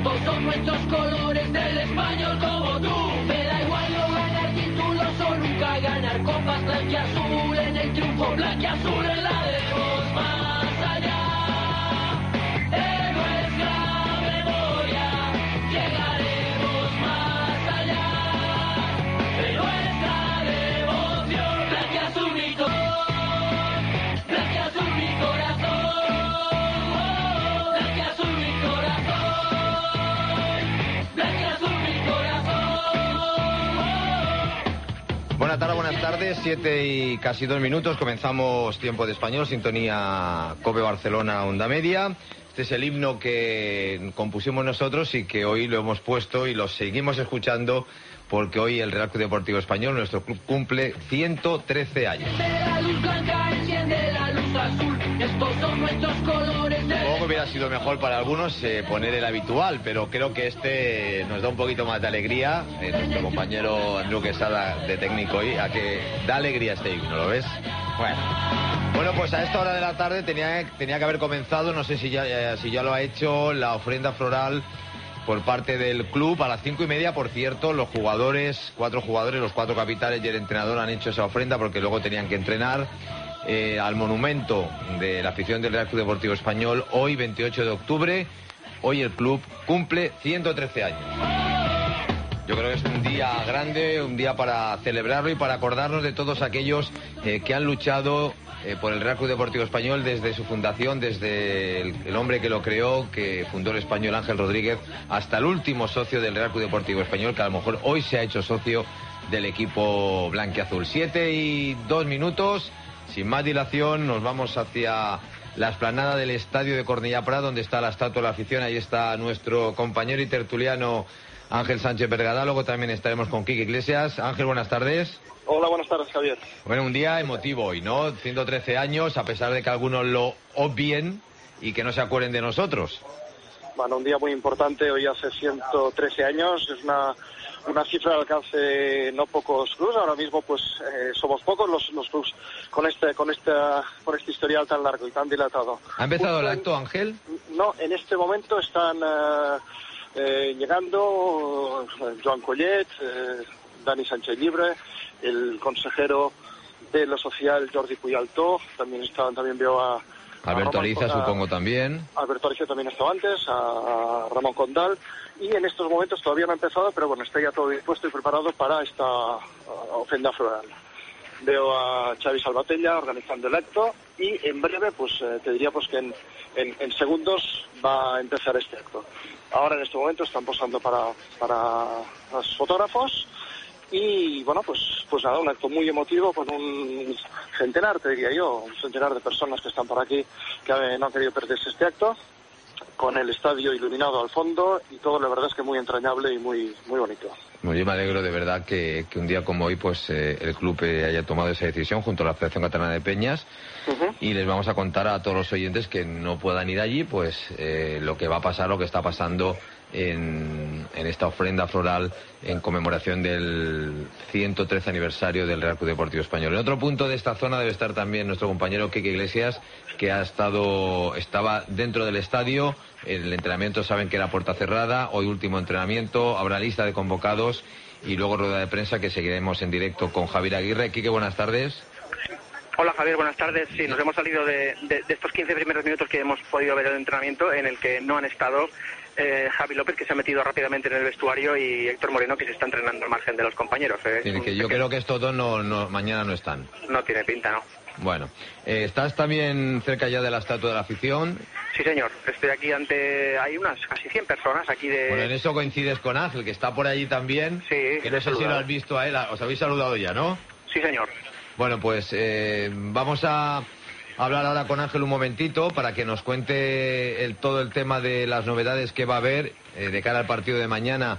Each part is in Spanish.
Estos son nuestros colores del español como tú. Me da igual no ganar títulos o nunca ganar copas. Blanquiazul en el triunfo, blanquiazul en la de voz más allá. De nuestra memoria llegaremos más allá. De nuestra devoción, blanquiazul mi corazón, blanquiazul mi corazón, blanquiazul mi corazón, blanquiazul mi corazón. Buenas tardes, 7 y casi 2 minutos, comenzamos Tiempo de Español, sintonía COPE Barcelona, Onda Media. Este es el himno que compusimos nosotros y que hoy lo hemos puesto y lo seguimos escuchando porque hoy el Real Club Deportivo Español, nuestro club, cumple 113 años. Supongo que hubiera sido mejor para algunos poner el habitual, pero creo que este nos da un poquito más de alegría. Nuestro compañero Andrew Quesada, de técnico hoy, a que da alegría este himno, ¿lo ves? Bueno, pues a esta hora de la tarde tenía que haber comenzado, no sé si ya lo ha hecho, la ofrenda floral por parte del club. A las 5:30, por cierto, los jugadores, 4 jugadores, los 4 capitanes y el entrenador han hecho esa ofrenda porque luego tenían que entrenar al monumento de la afición del Real Club Deportivo Español. Hoy, 28 de octubre, hoy el club cumple 113 años. Yo creo que es un día grande, un día para celebrarlo y para acordarnos de todos aquellos que han luchado por el Real Club Deportivo Español desde su fundación, desde el hombre que lo creó, que fundó el español Ángel Rodríguez, hasta el último socio del Real Club Deportivo Español, que a lo mejor hoy se ha hecho socio del equipo blanquiazul. 7 y 2 minutos, sin más dilación, nos vamos hacia la explanada del estadio de Cornellà Prat, donde está la estatua de la afición. Ahí está nuestro compañero y tertuliano Ángel Sánchez Bergadá. Luego también estaremos con Quique Iglesias. Ángel, buenas tardes. Hola, buenas tardes, Javier. Bueno, un día emotivo hoy, ¿no? 113 años, a pesar de que algunos lo obvien y que no se acuerden de nosotros. Bueno, un día muy importante, hoy hace 113 años, es una cifra de alcance no pocos clubs. Ahora mismo pues somos pocos los clubs con este historial tan largo y tan dilatado. ¿Ha empezado el acto, Ángel? No, en este momento están llegando Joan Collet, Dani Sánchez Llibre, el consejero de lo social Jordi Puyaltó, también veo a Alberto Ariza, supongo también. Alberto Ariza también estaba antes, a Ramón Condal, y en estos momentos todavía no ha empezado, pero bueno, está ya todo dispuesto y preparado para esta ofrenda floral. Veo a Xavi Salvatella organizando el acto y en breve, pues te diría pues que en segundos va a empezar este acto. Ahora en este momento están posando para los fotógrafos. Y bueno, pues nada, un acto muy emotivo con un centenar, te diría yo, un centenar de personas que están por aquí que no han querido perderse este acto, con el estadio iluminado al fondo y todo, la verdad es que muy entrañable y muy bonito. Bueno, yo me alegro de verdad que un día como hoy pues el club haya tomado esa decisión junto a la Federación Catalana de Peñas. Y les vamos a contar a todos los oyentes que no puedan ir allí pues lo que va a pasar, lo que está pasando en esta ofrenda floral en conmemoración del 113 aniversario del Real Club Deportivo Español. En otro punto de esta zona debe estar también nuestro compañero Quique Iglesias, que estaba dentro del estadio. El entrenamiento saben que era puerta cerrada, hoy último entrenamiento, habrá lista de convocados y luego rueda de prensa que seguiremos en directo con Javier Aguirre. Quique, buenas tardes. Hola Javier, buenas tardes. Sí, nos hemos salido de estos 15 primeros minutos que hemos podido ver el entrenamiento, en el que no han estado Javi López, que se ha metido rápidamente en el vestuario, y Héctor Moreno, que se está entrenando al margen de los compañeros. Yo creo que estos dos mañana no están. No tiene pinta, ¿no? Bueno, ¿estás también cerca ya de la estatua de la afición? Sí, señor. Estoy aquí hay unas casi 100 personas aquí de... Bueno, en eso coincides con Ángel, que está por allí también. Sí. Que no sé si lo has visto a él. Os habéis saludado ya, ¿no? Sí, señor. Bueno, pues vamos a hablar ahora con Ángel un momentito para que nos cuente todo el tema de las novedades que va a haber de cara al partido de mañana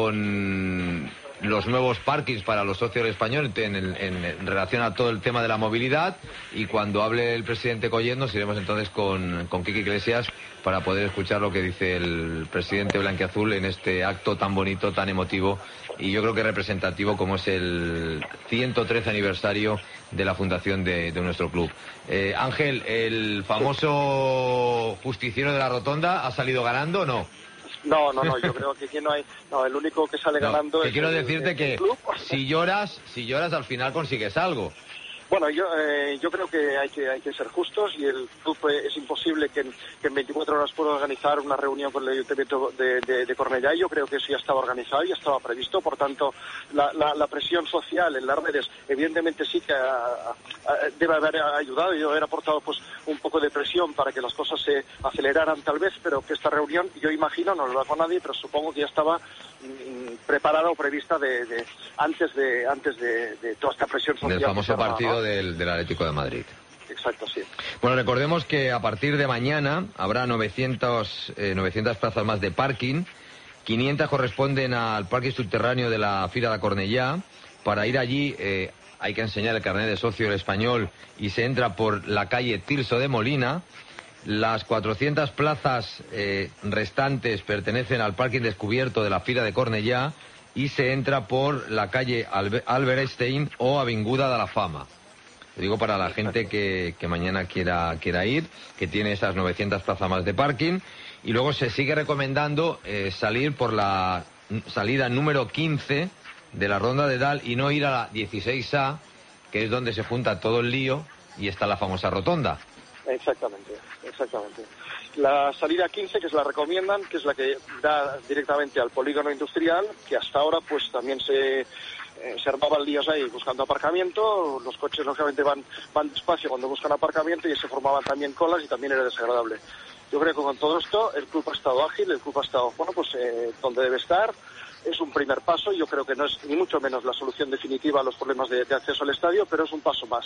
con los nuevos parkings para los socios españoles en relación a todo el tema de la movilidad, y cuando hable el presidente Collet nos iremos entonces con Quique Iglesias para poder escuchar lo que dice el presidente blanquiazul en este acto tan bonito, tan emotivo y yo creo que representativo como es el 113 aniversario de la fundación de nuestro club. Ángel, ¿el famoso justiciero de la rotonda ha salido ganando o no? No, yo creo que aquí no hay... No, el único que sale ganando es... Quiero decirte que club. si lloras al final consigues algo. Bueno, yo creo que hay que ser justos y el club es imposible que en 24 horas pueda organizar una reunión con el Ayuntamiento de Cornellá. Yo creo que eso ya estaba organizado, ya estaba previsto. Por tanto, la presión social en las redes evidentemente sí que debe haber ayudado y debe haber aportado pues un poco de presión para que las cosas se aceleraran tal vez, pero que esta reunión, yo imagino, no lo hago a nadie, pero supongo que ya estaba preparada o prevista antes de toda esta presión social. Del famoso partido del Atlético de Madrid. Exacto, sí. Bueno, recordemos que a partir de mañana habrá 900 plazas más de parking. 500 corresponden al parking subterráneo de la Fira de Cornellá. Para ir allí hay que enseñar el carnet de socio del Español y se entra por la calle Tirso de Molina. Las 400 plazas restantes pertenecen al parking descubierto de la Fira de Cornellá y se entra por la calle Albert Einstein o Avinguda de la Fama. Lo digo para la gente que mañana quiera ir, que tiene esas 900 plazas más de parking. Y luego se sigue recomendando salir por la salida número 15 de la Ronda de Dal y no ir a la 16A, que es donde se junta todo el lío y está la famosa rotonda. Exactamente. La salida 15, que es la recomiendan, que es la que da directamente al polígono industrial, que hasta ahora pues también se armaban líos ahí buscando aparcamiento. Los coches lógicamente van despacio cuando buscan aparcamiento y se formaban también colas y también era desagradable. Yo creo que con todo esto el club ha estado ágil, el club ha estado, donde debe estar. Es un primer paso, yo creo que no es ni mucho menos la solución definitiva a los problemas de acceso al estadio, pero es un paso más.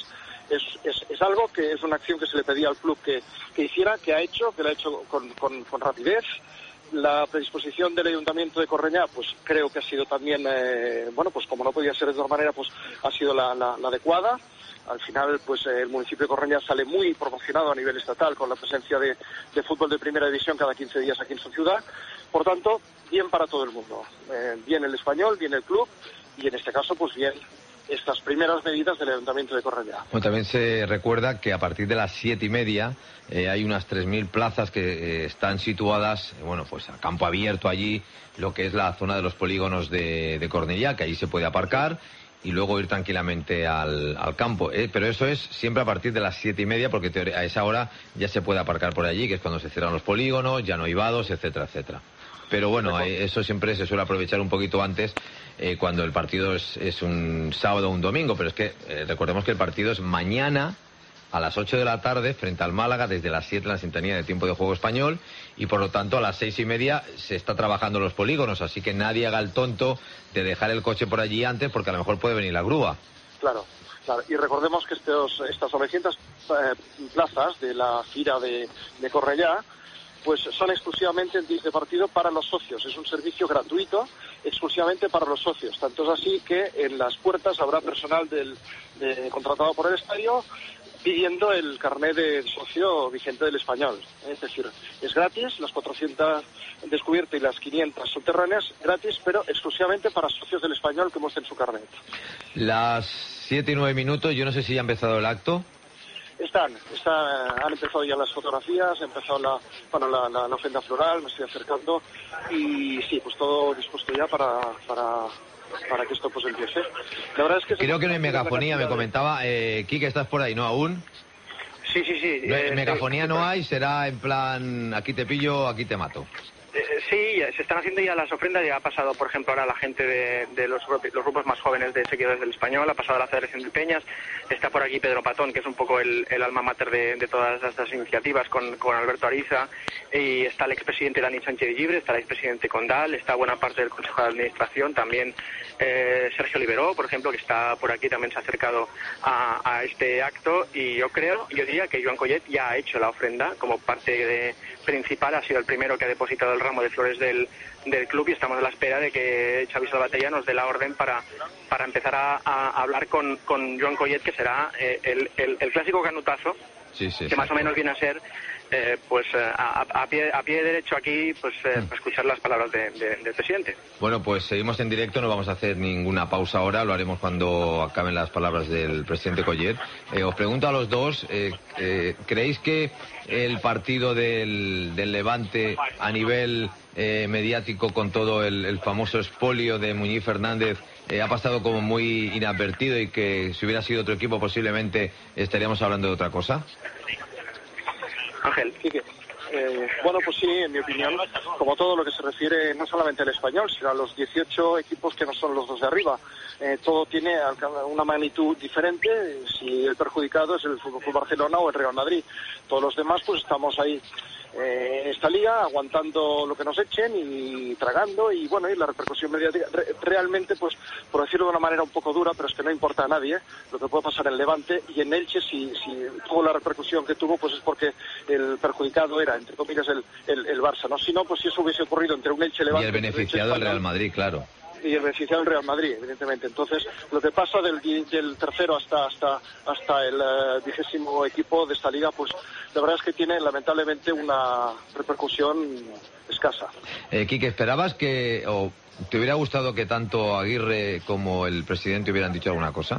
Es algo que es una acción que se le pedía al club que hiciera, que lo ha hecho con rapidez. La predisposición del Ayuntamiento de Cornellá, pues creo que ha sido también, como no podía ser de otra manera, pues ha sido la adecuada. Al final, pues el municipio de Cornellá sale muy promocionado a nivel estatal con la presencia de fútbol de primera división cada 15 días aquí en su ciudad. Por tanto, bien para todo el mundo. Bien el Español, bien el club y en este caso, pues bien estas primeras medidas del Ayuntamiento de Cornellá. Bueno, también se recuerda que a partir de las 7:30 hay unas 3.000 plazas que están situadas, pues a campo abierto allí, lo que es la zona de los polígonos de Cornellá, que allí se puede aparcar y luego ir tranquilamente al campo. Pero eso es siempre a partir de las 7:30, porque a esa hora ya se puede aparcar por allí, que es cuando se cierran los polígonos, ya no hay vados, etcétera, etcétera. Pero bueno, eso siempre se suele aprovechar un poquito antes, cuando el partido es un sábado o un domingo, pero es que recordemos que el partido es mañana a las 8 de la tarde frente al Málaga, desde las 7 en la sintonía de tiempo de juego español, y por lo tanto a las 6:30 se está trabajando los polígonos, así que nadie haga el tonto de dejar el coche por allí antes, porque a lo mejor puede venir la grúa. Claro. Y recordemos que estas 900 plazas de la Fira de Cornellá pues son exclusivamente el de partido para los socios. Es un servicio gratuito exclusivamente para los socios. Tanto es así que en las puertas habrá personal contratado por el estadio pidiendo el carnet de socio vigente del Español. Es decir, es gratis, las 400 descubiertas y las 500 subterráneas gratis, pero exclusivamente para socios del Español que muestren su carnet. Las 7:09, yo no sé si ya ha empezado el acto. Han empezado ya las fotografías, ha empezado la ofrenda floral, me estoy acercando y sí, pues todo dispuesto ya para que esto pues empiece. La verdad es que creo que no hay megafonía, me comentaba Quique, ¿estás por ahí, no aún? Sí. Megafonía no hay, será en plan aquí te pillo, aquí te mato. Sí, se están haciendo ya las ofrendas, ya ha pasado, por ejemplo, ahora la gente de los grupos más jóvenes de seguidores del Español, ha pasado a la Federación de Peñas, está por aquí Pedro Patón, que es un poco el alma mater de todas estas iniciativas, con Alberto Ariza, y está el expresidente Dani Sánchez Llibre, está el expresidente Condal, está buena parte del Consejo de Administración, también Sergio Liberó, por ejemplo, que está por aquí, también se ha acercado a este acto, y yo diría que Joan Collet ya ha hecho la ofrenda como parte principal, ha sido el primero que ha depositado el ramo de flores del club y estamos a la espera de que Xavi Salvatella nos dé la orden para empezar a hablar con Joan Collet, que será el clásico canutazo que más o menos viene a ser a pie derecho aquí, escuchar las palabras del presidente. Bueno, pues seguimos en directo, no vamos a hacer ninguna pausa ahora, lo haremos cuando acaben las palabras del presidente Collet. Os pregunto a los dos, ¿creéis que el partido del Levante a nivel mediático, con todo el famoso expolio de Muñiz Fernández, ha pasado como muy inadvertido, y que si hubiera sido otro equipo posiblemente estaríamos hablando de otra cosa? Ángel. Bueno, pues sí, en mi opinión, como todo lo que se refiere no solamente al Español, sino a los 18 equipos que no son los dos de arriba. Todo tiene una magnitud diferente, si el perjudicado es el FC Barcelona o el Real Madrid. Todos los demás pues estamos ahí en esta liga aguantando lo que nos echen y tragando, y bueno, y la repercusión mediática realmente, pues por decirlo de una manera un poco dura, pero es que no importa a nadie lo que puede pasar en Levante y en Elche. Si tuvo la repercusión que tuvo, pues es porque el perjudicado era, entre comillas, el Barça, ¿no? Si no, pues si eso hubiese ocurrido entre un Elche Levante y el beneficiado el Real Madrid, claro. Y el beneficiado del Real Madrid, evidentemente. Entonces, lo que pasa del tercero hasta el 20º equipo de esta liga, pues la verdad es que tiene lamentablemente una repercusión escasa. Quique, ¿esperabas o te hubiera gustado que tanto Aguirre como el presidente hubieran dicho alguna cosa?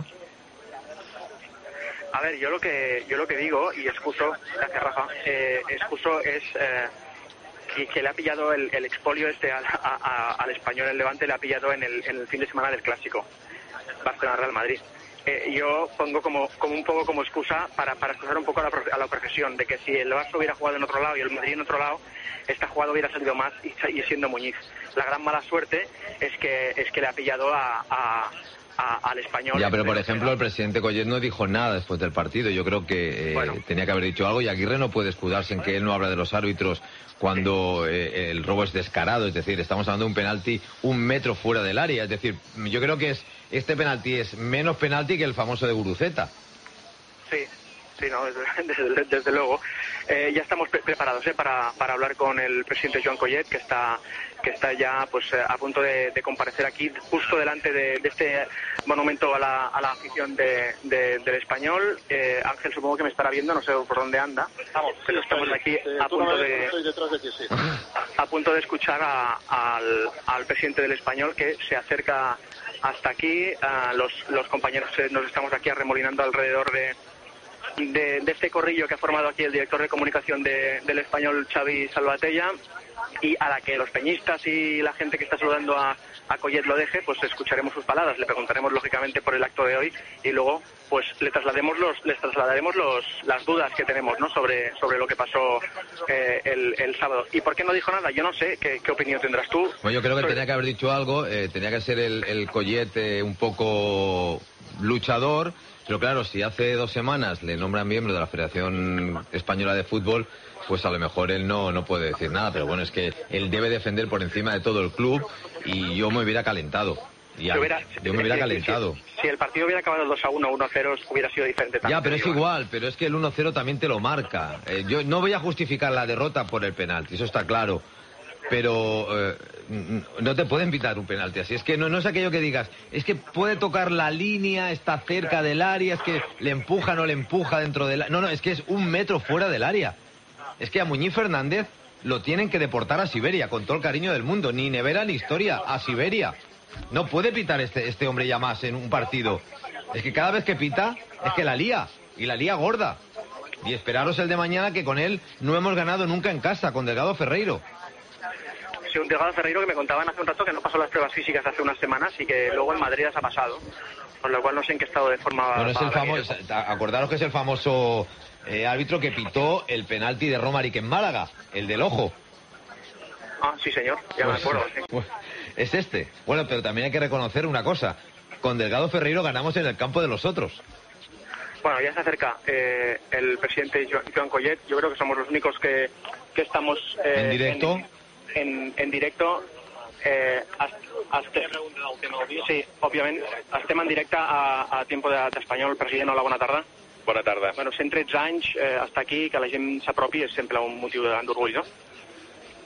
A ver, yo lo que digo, y excuso, gracias Rafa, es que le ha pillado el expolio al Español en Levante, le ha pillado en el fin de semana del clásico Barcelona-Real Madrid. Yo pongo como un poco como excusa para excusar un poco a la profesión, de que si el Barça hubiera jugado en otro lado y el Madrid en otro lado, esta jugada hubiera salido más y siendo Muñiz. La gran mala suerte es que le ha pillado al Español. Ya, pero por ejemplo el presidente Collet no dijo nada después del partido. Yo creo que tenía que haber dicho algo, y Aguirre no puede escudarse en que él no habla de los árbitros cuando el robo es descarado. Es decir, estamos hablando de un penalti 1 metro fuera del área. Es decir, yo creo que este penalti es menos penalti que el famoso de Guruceta. Sí, no, desde luego. Ya estamos preparados para hablar con el presidente Joan Collet, que está ya pues a punto de comparecer aquí, justo delante de este monumento a la afición del Español. Ángel, supongo que me estará viendo, no sé por dónde anda, pero estamos aquí a punto de escuchar al presidente del Español, que se acerca hasta aquí. Los compañeros nos estamos aquí arremolinando alrededor de este corrillo que ha formado aquí el director de comunicación del Español, Xavi Salvatella, y a la que los peñistas y la gente que está saludando a Collet lo deje, pues escucharemos sus palabras, le preguntaremos lógicamente por el acto de hoy, y luego pues les trasladaremos las dudas que tenemos, ¿no?, sobre lo que pasó el sábado. ¿Y por qué no dijo nada? Yo no sé, ¿qué opinión tendrás tú? Bueno, yo creo que tenía que haber dicho algo, tenía que ser el Collet un poco luchador. Pero claro, si hace 2 semanas le nombran miembro de la Federación Española de Fútbol, pues a lo mejor él no puede decir nada. Pero bueno, es que él debe defender por encima de todo el club, y yo me hubiera calentado. Si el partido hubiera acabado 2-1, 1-0, hubiera sido diferente también. Ya, pero es igual, pero es que el 1-0 también te lo marca. Yo no voy a justificar la derrota por el penalti, eso está claro. Pero no te pueden pitar un penalti así. Es que no es aquello que digas, es que puede tocar la línea, está cerca del área, es que le empuja, no le empuja dentro del área. No, es que es 1 metro fuera del área. Es que a Muñiz Fernández lo tienen que deportar a Siberia, con todo el cariño del mundo. Ni nevera ni historia, a Siberia. No puede pitar este hombre ya más en un partido. Es que cada vez que pita, es que la lía, y la lía gorda. Y esperaros el de mañana, que con él no hemos ganado nunca en casa, con Delgado Ferreiro. Un Delgado Ferreiro que me contaban hace un rato que no pasó las pruebas físicas hace unas semanas, y que luego en Madrid las ha pasado, con lo cual no sé en qué estado de forma. Bueno, es el famoso, acordaros que es el famoso árbitro que pitó el penalti de Romaric en Málaga, el del ojo. Ah, sí señor, ya me acuerdo. Sí. Pues, es este. Bueno, pero también hay que reconocer una cosa, con Delgado Ferreiro ganamos en el campo de los otros. Bueno, ya se acerca el presidente Joan Collet. Yo creo que somos los únicos que estamos en directo. En directo, sí, òbviament, estem en directe a Tiempo d'Espanyol. President, hola, bona tarda. Bona tarda. Bueno, 113 anys, estar aquí, que la gent s'apropi és sempre un motiu d'orgull, no?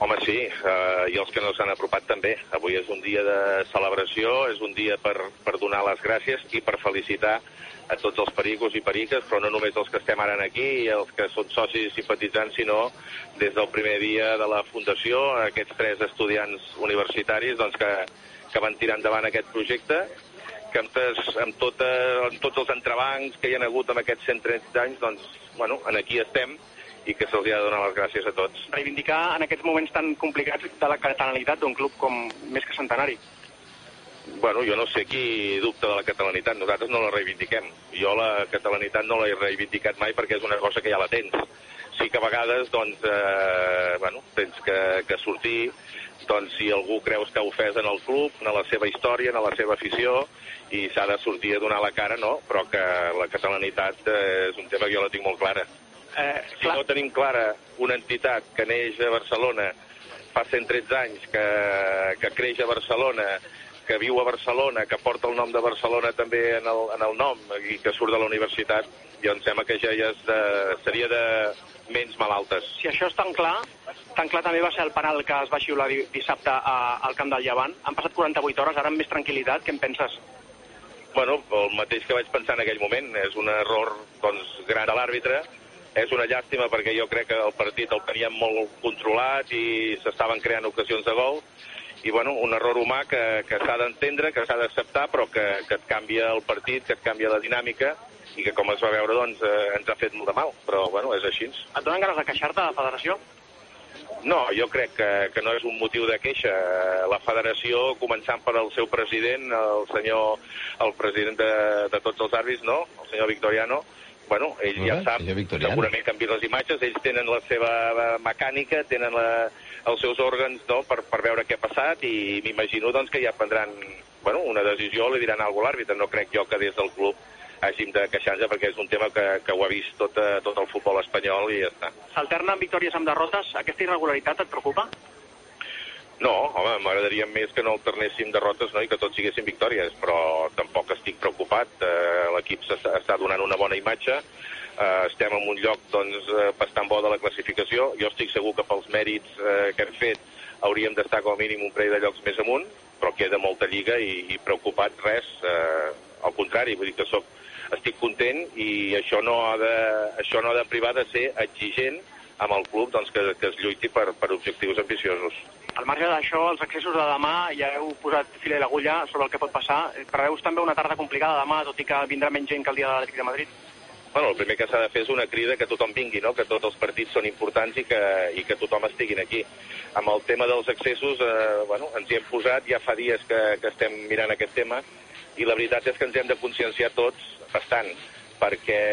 Home, sí, i els que no s'han apropat també. Avui és un dia de celebració, és un dia per donar les gràcies i per felicitar a tots els pericos i periques, però no només els que estem ara aquí i els que són socis i simpatitzants, sinó des del primer dia de la Fundació, aquests 3 estudiants universitaris doncs, que van tirar endavant aquest projecte, que amb tots els entrebancs que hi ha hagut en aquests 130 anys, doncs, bueno, aquí estem, i que se'ls ha de donar les gràcies a tots. Reivindicar en aquests moments tan complicats de la catalanitat d'un club com més que centenari. Bueno, jo no sé qui dubta de la catalanitat, nosaltres no la reivindiquem. Jo la catalanitat no l'he reivindicat mai perquè és una cosa que ja la tens. Sí que a vegades, doncs, tens que sortir, doncs, si algú creus que ha ofès en el club, en la seva història, en la seva afició, i s'ha de sortir a donar la cara, no, però que la catalanitat és un tema que jo la tinc molt clara. Si no tenim clara una entitat que neix a Barcelona fa 113 anys, que creix a Barcelona, que viu a Barcelona, que porta el nom de Barcelona també en el nom i que surt de la universitat, jo em sembla que ja seria de ments malaltes. Si això és tan clar també va ser el penal que es va xiular dissabte al camp del Llevant. Han passat 48 hores, ara amb més tranquil·litat, què en penses? Bueno, el mateix que vaig pensar en aquell moment, és un error doncs, gran de l'àrbitre. És una llàstima perquè jo crec que el partit el teníem molt controlat i s'estaven creant ocasions de gol. I bueno, un error humà que s'ha d'entendre, que s'ha d'acceptar, però que et canvia el partit, que et canvia la dinàmica i que, com es va veure, doncs, ens ha fet molt de mal. Però bueno, és així. Et donen ganes de queixar-te a la federació? No, jo crec que no és un motiu de queixa. La federació, començant per el seu president, el president de tots els àrbitres, no? El senyor Victoriano, bueno, ell ja sap, segurament que han vist les imatges, ells tenen la seva mecànica, tenen els seus òrgans per veure què ha passat i m'imagino doncs, que ja prendran una decisió, li diran alguna cosa a l'àrbitre. No crec jo que des del club hàgim de queixar-nos perquè és un tema que ho ha vist tot el futbol espanyol i ja està. S'alternen victòries amb derrotes. Aquesta irregularitat et preocupa? No, home, m'agradaria més que no alternéssim derrotes, no?, i que tots siguessin victòries, però tampoc estic preocupat. L'equip s'està donant una bona imatge, estem en un lloc doncs, bastant bo de la classificació. Jo estic segur que pels mèrits que hem fet hauríem d'estar com a mínim un parell de llocs més amunt, però queda molta lliga i preocupat res, al contrari, vull dir que estic content i això no ha de privar de ser exigent amb el club doncs, que es lluiti per objectius ambiciosos. Al marge d'això, els accessos de demà, ja heu posat fil a l'agulla sobre el que pot passar. Preveus també una tarda complicada demà, tot i que vindrà menys gent que el dia de l'Atlètic de Madrid? Bueno, el primer que s'ha de fer és una crida que tothom vingui, no?, que tots els partits són importants i que tothom estiguin aquí. Amb el tema dels accessos, ens hi hem posat, ja fa dies que estem mirant aquest tema, i la veritat és que ens hem de conscienciar tots bastant, perquè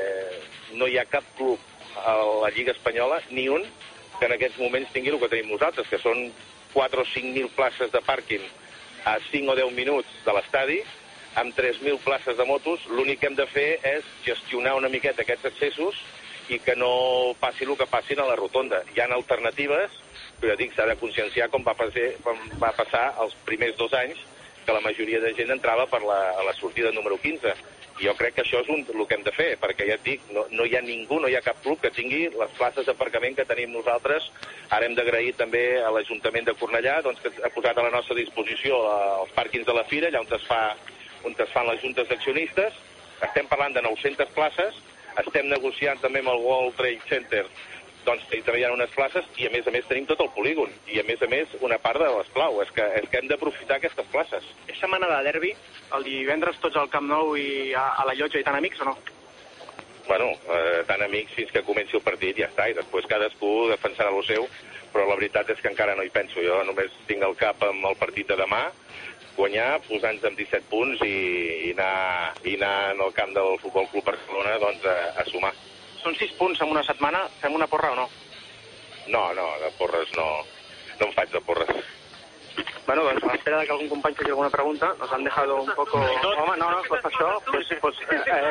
no hi ha cap club a la Lliga Espanyola, ni un, que en aquests moments tingui el que tenim nosaltres, que són 4 o 5.000 places de pàrquing a 5 o 10 minuts de l'estadi, amb 3.000 places de motos. L'únic que hem de fer és gestionar una miqueta aquests accessos i que no passi el que passi a la rotonda. Hi ha alternatives, però ja dic, s'ha de conscienciar com va passar els primers 2 anys, que la majoria de gent entrava per la sortida número 15. I jo crec que això és el que hem de fer, perquè ja et dic, no hi ha ningú, no hi ha cap club que tingui les places d'aparcament que tenim nosaltres. Ara hem d'agrair també a l'Ajuntament de Cornellà, doncs, que ha posat a la nostra disposició els pàrquings de la Fira, allà on es fan les juntes d'accionistes. Estem parlant de 900 places, estem negociant també amb el World Trade Center, doncs també hi ha unes places i a més tenim tot el polígon i a més una part de l'esclau, és que hem d'aprofitar aquestes places. És setmana de derbi, el divendres tots al Camp Nou i a la Llotja i tan amics o no? Bueno, tan amics fins que comenci el partit i ja està, i després cadascú defensarà el seu, però la veritat és que encara no hi penso. Jo només tinc el cap amb el partit de demà, guanyar, posar-nos amb 17 punts i anar al camp del Futbol Club Barcelona doncs, a sumar. Són 6 punts en una setmana, fem una porra o no? No, de porres no em faig de porres. Bueno, doncs a l'espera que algun company faci alguna pregunta, nos han dejado un poco... Home, no, pues això, pues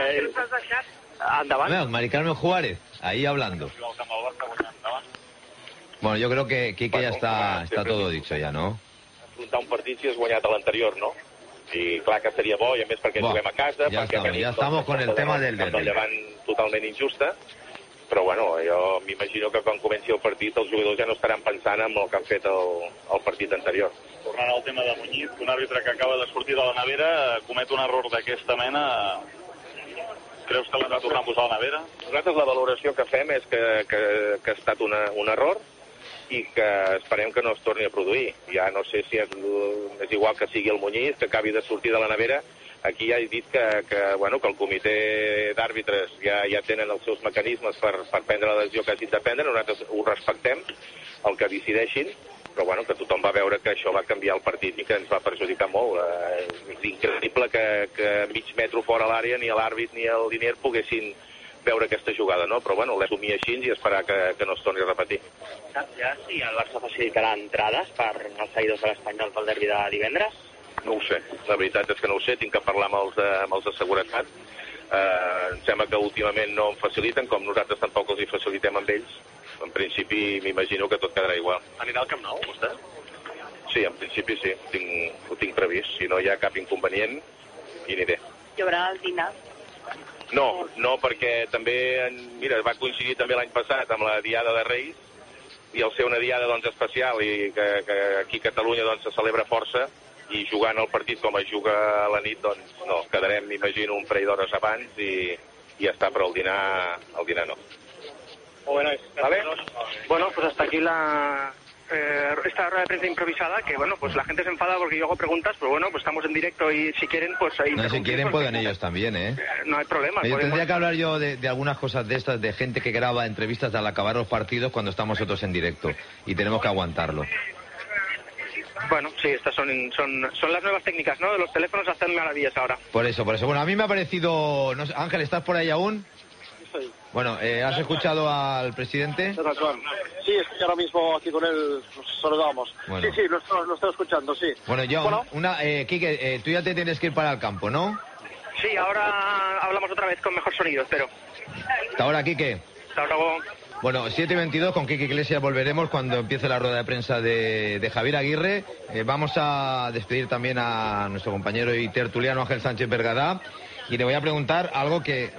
endavant. Bueno, Mari Carmen Juárez, ahí hablando. Bueno, yo creo que Quique ya está todo dicho ya, ¿no? Afrontar un partit si has guanyat a l'anterior, no? I clar que seria bo, i a més perquè juguem a casa, ja estamos con el tema del Llevant totalment injusta, Però bueno, jo m'imagino que quan comenci el partit els jugadors ja no estaran pensant en el que han fet el partit anterior. Tornant al tema de Muñiz, un àrbitre que acaba de sortir de la nevera comet un error d'aquesta mena. Creus que l'ha de tornar a posar a la nevera? Nosaltres la valoració que fem és que ha estat un error i que esperem que no es torni a produir. Ja no sé si és igual que sigui el Muñiz, que acabi de sortir de la nevera. Aquí ja he dit que el comitè d'àrbitres ja tenen els seus mecanismes per prendre la decisió que hagin de prendre. Nosaltres ho respectem, el que decideixin, però que tothom va veure que això va canviar el partit i que ens va perjudicar molt. És increïble que mig metro fora l'àrea ni l'àrbit ni el linier poguessin veure aquesta jugada, no? Però l'assumir així i esperar que no es torni a repetir. Saps ja si el Barça facilitarà entrades per als seguidors de l'Espanyol pel derbi de divendres? No ho sé, la veritat és que no ho sé, tinc que parlar amb els de seguretat. Em sembla que últimament no en faciliten, com nosaltres tampoc els hi facilitem amb ells. En principi m'imagino que tot quedarà igual. Anirà al Camp Nou, vostè? Sí, en principi sí, ho tinc previst. Si no hi ha cap inconvenient, hi aniré. Hi haurà el dinar? No, perquè també, va coincidir també l'any passat amb la Diada de Reis, i al ser una diada especial i que aquí a Catalunya se celebra força, i jugant el partit com es juga a la nit, no, quedarem, m'imagino, un parell d'hores abans i ja està, però el dinar no. ¿Vale? Bueno, pues hasta aquí esta rueda de prensa improvisada, que pues la gente se enfada porque yo hago preguntas, pero pues estamos en directo y si quieren, pues ahí... No, si quieren pueden ellos también, ¿eh? No hay problema. Tendría que hablar yo de algunas cosas de estas, de gente que graba entrevistas al acabar los partidos cuando estamos nosotros en directo, y tenemos que aguantarlo. Bueno, sí, estas son las nuevas técnicas, ¿no? De los teléfonos hacen maravillas ahora. Por eso. Bueno, a mí me ha parecido... No sé, Ángel, ¿estás por ahí aún? Sí. Bueno, ¿has escuchado al presidente? Sí, estoy ahora mismo aquí con él, nos saludamos. Bueno. Sí, lo estoy escuchando, sí. Bueno, Quique, tú ya te tienes que ir para el campo, ¿no? Sí, ahora hablamos otra vez con mejor sonido, espero. ¿Hasta ahora, Quique? Hasta luego. Bueno, 7:22, con Quique Iglesias volveremos cuando empiece la rueda de prensa de Javier Aguirre. Vamos a despedir también a nuestro compañero y tertuliano Ángel Sánchez Bergadá. Y le voy a preguntar algo que,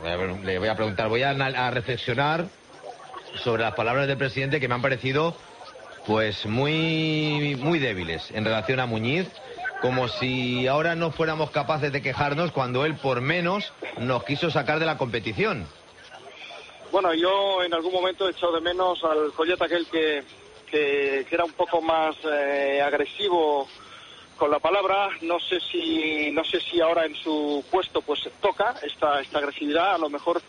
voy a reflexionar sobre las palabras del presidente que me han parecido pues muy, muy débiles en relación a Muñiz, como si ahora no fuéramos capaces de quejarnos cuando él por menos nos quiso sacar de la competición. Bueno, yo en algún momento he echado de menos al Colleta aquel que era un poco más agresivo con la palabra. No sé si ahora en su puesto pues toca esta agresividad. A lo mejor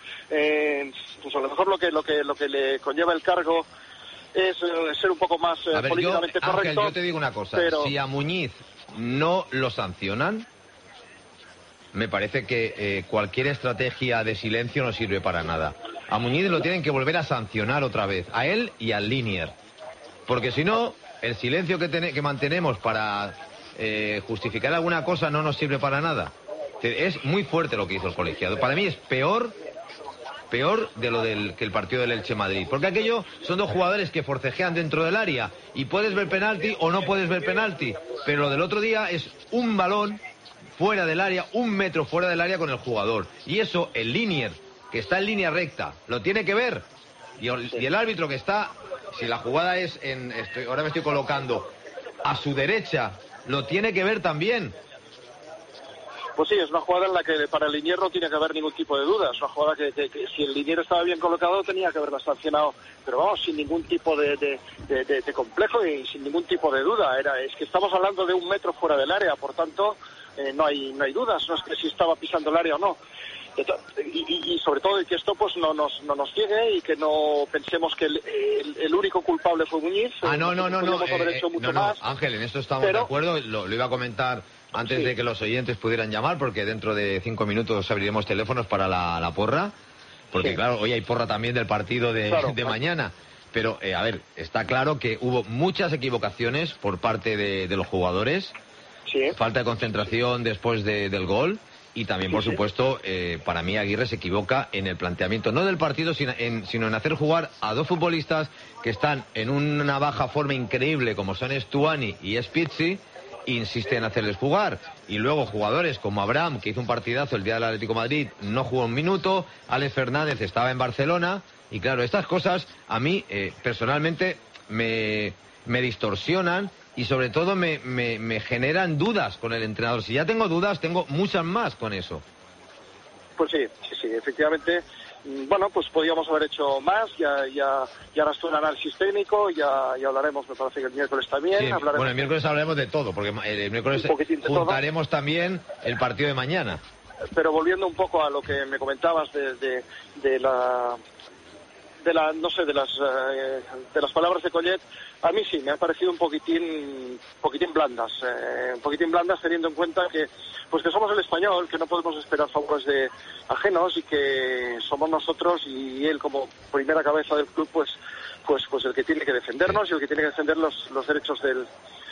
lo que le conlleva el cargo es ser un poco más políticamente correcto. Ángel, yo te digo una cosa, pero... si a Muñiz no lo sancionan, me parece que cualquier estrategia de silencio no sirve para nada. A Muñiz lo tienen que volver a sancionar otra vez, a él y al Linier, porque si no, el silencio que mantenemos para justificar alguna cosa no nos sirve para nada. Es muy fuerte lo que hizo el colegiado. Para mí es peor de lo que el partido del Elche Madrid, porque aquello son dos jugadores que forcejean dentro del área y puedes ver penalti o no puedes ver penalti, pero lo del otro día es un balón fuera del área, 1 metro fuera del área con el jugador, y eso el Linier, que está en línea recta, lo tiene que ver, y el árbitro que está, si la jugada es ahora me estoy colocando a su derecha, lo tiene que ver también. Pues sí, es una jugada en la que para el Linier no tiene que haber ningún tipo de duda. Es una jugada que si el Linier estaba bien colocado tenía que haberla sancionado, pero vamos, sin ningún tipo de complejo y sin ningún tipo de duda. Es que estamos hablando de 1 metro fuera del área, por tanto no hay dudas, no es que si estaba pisando el área o no. Y sobre todo que esto pues no nos ciegue y que no pensemos que el único culpable fue Muñiz. No, Ángel, en esto estamos de acuerdo, lo iba a comentar antes de que los oyentes pudieran llamar, porque dentro de 5 minutos abriremos teléfonos para la porra, porque claro, hoy hay porra también del partido de mañana. Pero, a ver, está claro que hubo muchas equivocaciones por parte de los jugadores, falta de concentración después del gol, y también, por supuesto, para mí Aguirre se equivoca en el planteamiento, no del partido, sino en hacer jugar a dos futbolistas que están en una baja forma increíble, como son Stuani y Spizzi, insiste en hacerles jugar. Y luego jugadores como Abraham, que hizo un partidazo el día del Atlético de Madrid, no jugó un minuto. Alex Fernández estaba en Barcelona. Y claro, estas cosas a mí personalmente me distorsionan y sobre todo me generan dudas con el entrenador. Si ya tengo dudas, tengo muchas más con eso. Pues sí, efectivamente. Bueno, pues podíamos haber hecho más, ya ahora estuvo un análisis técnico, ya hablaremos, me parece que el miércoles también. Sí, bueno, el miércoles hablaremos de todo, porque el miércoles juntaremos también el partido de mañana. Pero volviendo un poco a lo que me comentabas de las palabras de Collet, a mí sí, me han parecido un poquitín blandas, teniendo en cuenta que somos el Español, que no podemos esperar favores de ajenos y que somos nosotros y él como primera cabeza del club, pues el que tiene que defendernos y el que tiene que defender los derechos de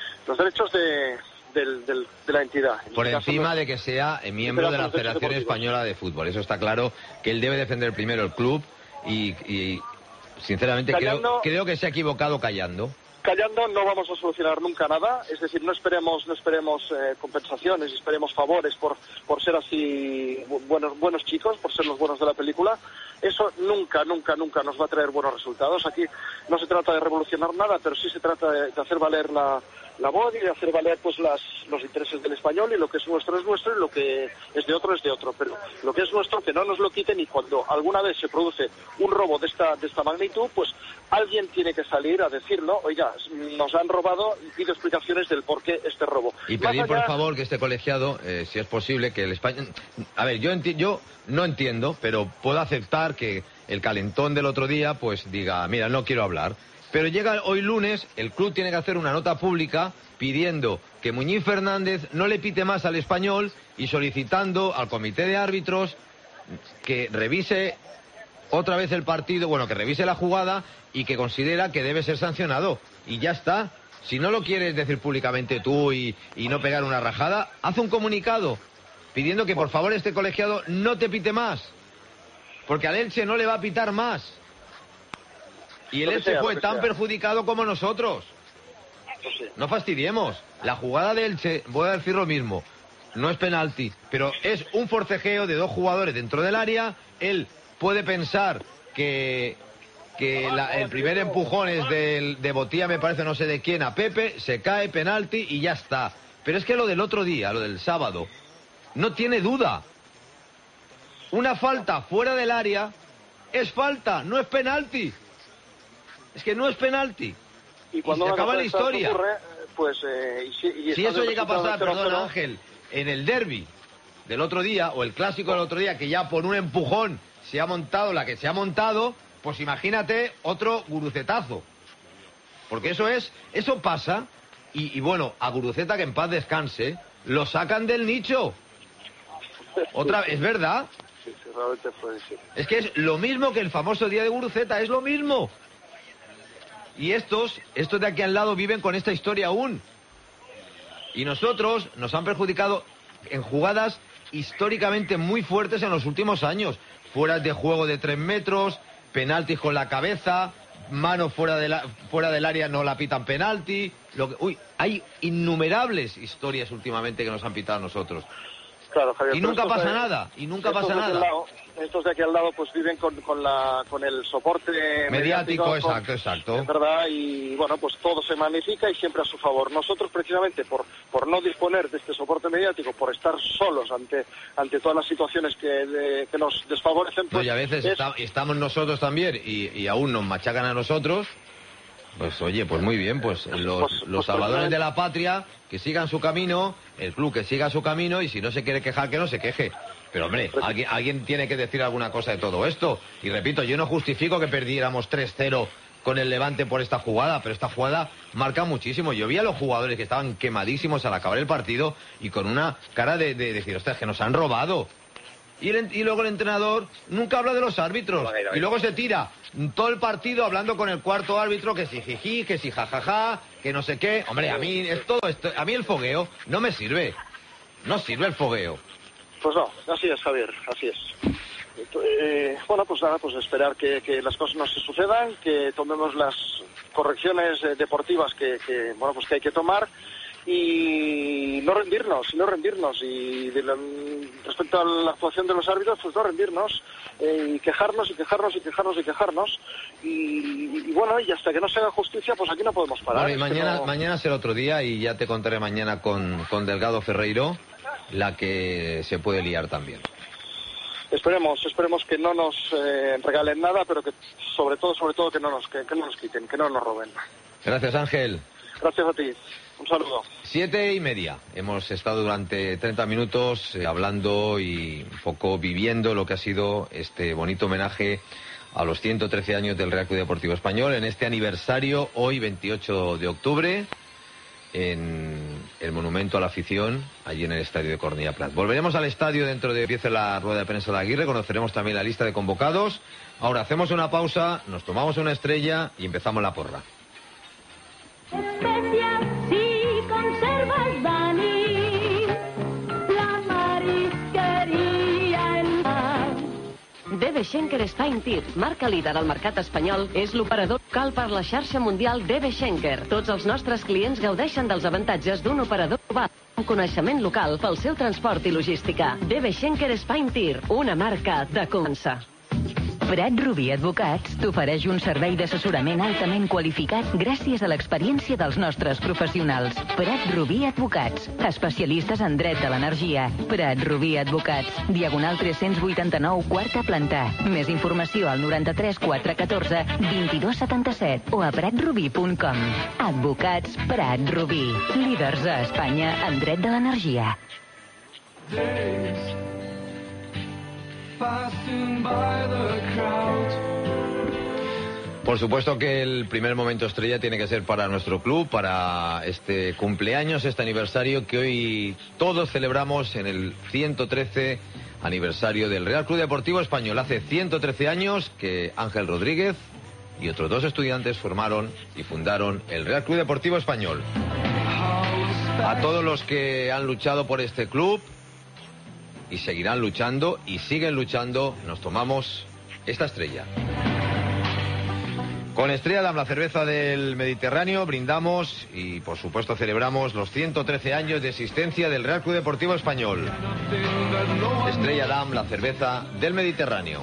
la entidad. Por encima de que sea miembro de la Federación Española de Fútbol, eso está claro, que él debe defender primero el club. Y sinceramente creo que se ha equivocado callando. Callando no vamos a solucionar nunca nada, es decir, no esperemos compensaciones, esperemos favores por ser así buenos chicos, por ser los buenos de la película. Eso nunca nos va a traer buenos resultados. Aquí no se trata de revolucionar nada, pero sí se trata de hacer valer la voz y de hacer valer los intereses del español, y lo que es nuestro y lo que es de otro. Pero lo que es nuestro, que no nos lo quiten, y cuando alguna vez se produce un robo de esta magnitud, pues alguien tiene que salir a decirlo. Oiga, nos han robado, y pido explicaciones del por qué este robo. Y pedir, por favor, que este colegiado, si es posible, que el español... A ver, yo no entiendo, pero puedo aceptar que el calentón del otro día, pues diga, mira, no quiero hablar. Pero llega hoy lunes, el club tiene que hacer una nota pública pidiendo que Muñiz Fernández no le pite más al Español y solicitando al comité de árbitros que revise otra vez el partido, que revise la jugada y que considera que debe ser sancionado. Y ya está. Si no lo quieres decir públicamente tú y no pegar una rajada, haz un comunicado pidiendo que por favor este colegiado no te pite más. Porque al Elche no le va a pitar más. Y el Elche fue tan perjudicado como nosotros. No fastidiemos. La jugada de Elche, voy a decir lo mismo, no es penalti, pero es un forcejeo de dos jugadores dentro del área. Él puede pensar que el primer empujón es de Botía, me parece, no sé de quién, a Pepe, se cae, penalti y ya está. Pero es que lo del otro día, lo del sábado, no tiene duda. Una falta fuera del área es falta, no es penalti. Es que no es penalti. Y cuando se acaba la historia. Ocurre, si eso llega a pasar, perdón Ángel, en el derbi del otro día o el clásico del otro día, que ya por un empujón se ha montado la que se ha montado, pues imagínate otro gurucetazo. Porque eso pasa y bueno, a Guruceta, que en paz descanse, lo sacan del nicho. Otra vez, ¿es verdad? Sí, realmente puede ser. Es que es lo mismo que el famoso día de Guruceta, es lo mismo. Y estos de aquí al lado viven con esta historia aún. Y nosotros nos han perjudicado en jugadas históricamente muy fuertes en los últimos años. Fuera de juego de 3 metros, penaltis con la cabeza, mano fuera del área, no la pitan penalti. Hay innumerables historias últimamente que nos han pitado a nosotros. Claro, Javier, y nunca pasa nada, Estos de aquí al lado pues viven con el soporte mediático, exacto. Es verdad, y bueno, pues todo se magnifica y siempre a su favor. Nosotros precisamente por no disponer de este soporte mediático, por estar solos ante todas las situaciones que nos desfavorecen, pues, y a veces estamos nosotros también y aún nos machacan a nosotros. Pues oye, pues muy bien, pues los salvadores de la patria que sigan su camino, el club que siga su camino, y si no se quiere quejar, que no se queje. Pero hombre, alguien tiene que decir alguna cosa de todo esto. Y repito, yo no justifico que perdiéramos 3-0 con el Levante por esta jugada, pero esta jugada marca muchísimo. Yo vi a los jugadores que estaban quemadísimos al acabar el partido y con una cara de decir, ostras, que nos han robado. Y luego el entrenador nunca habla de los árbitros. Y luego se tira todo el partido hablando con el cuarto árbitro, que si jiji, que si jajaja, que no sé qué. Hombre, a mí a mí el fogueo no me sirve. No sirve el fogueo. Pues no, así es, Javier, así es. Bueno, pues nada, pues esperar que las cosas no se sucedan, que tomemos las correcciones deportivas que hay que tomar. y no rendirnos. Y respecto a la actuación de los árbitros, pues no rendirnos, y quejarnos. Y bueno, y hasta que no se haga justicia, pues aquí no podemos parar. Bueno, y mañana será otro día, y ya te contaré mañana con Delgado Ferreiro la que se puede liar también. Esperemos que no nos regalen nada, pero que sobre todo que no nos quiten, que no nos roben. Gracias, Ángel. Gracias a ti. Un saludo. 7:30. Hemos estado durante 30 minutos hablando y un poco viviendo lo que ha sido este bonito homenaje a los 113 años del Real Club Deportivo Español en este aniversario, hoy 28 de octubre, en el Monumento a la Afición, allí en el estadio de Cornellà Prat. Volveremos al estadio dentro de que empiece la rueda de prensa de Aguirre, conoceremos también la lista de convocados. Ahora hacemos una pausa, nos tomamos una estrella y empezamos la porra. Especial si conservas Dani, la marisqueria en mar. DB Schenker Spain Tir, marca líder al mercat espanyol, és l'operador local per la xarxa mundial DB Schenker. Tots els nostres clients gaudeixen dels avantatges d'un operador global amb coneixement local pel seu transport i logística. DB Schenker Spain Tir, una marca de confiança. Prat Rubí Advocats t'ofereix un servei d'assessorament altament qualificat gràcies a l'experiència dels nostres professionals. Prat Rubí Advocats, especialistes en dret de l'energia. Prat Rubí Advocats, Diagonal 389, quarta planta. Més informació al 93 414 2277 o a pratrubí.com. Advocats Prat Rubí, líders a Espanya en dret de l'energia. Por supuesto que el primer momento estrella tiene que ser para nuestro club, para este cumpleaños, este aniversario que hoy todos celebramos en el 113 aniversario del Real Club Deportivo Español. Hace 113 años que Ángel Rodríguez y otros dos estudiantes formaron y fundaron el Real Club Deportivo Español. A todos los que han luchado por este club y seguirán luchando y siguen luchando, nos tomamos esta estrella. Con Estrella Damm, la cerveza del Mediterráneo, brindamos y por supuesto celebramos los 113 años de existencia del Real Club Deportivo Español. Estrella Damm, la cerveza del Mediterráneo.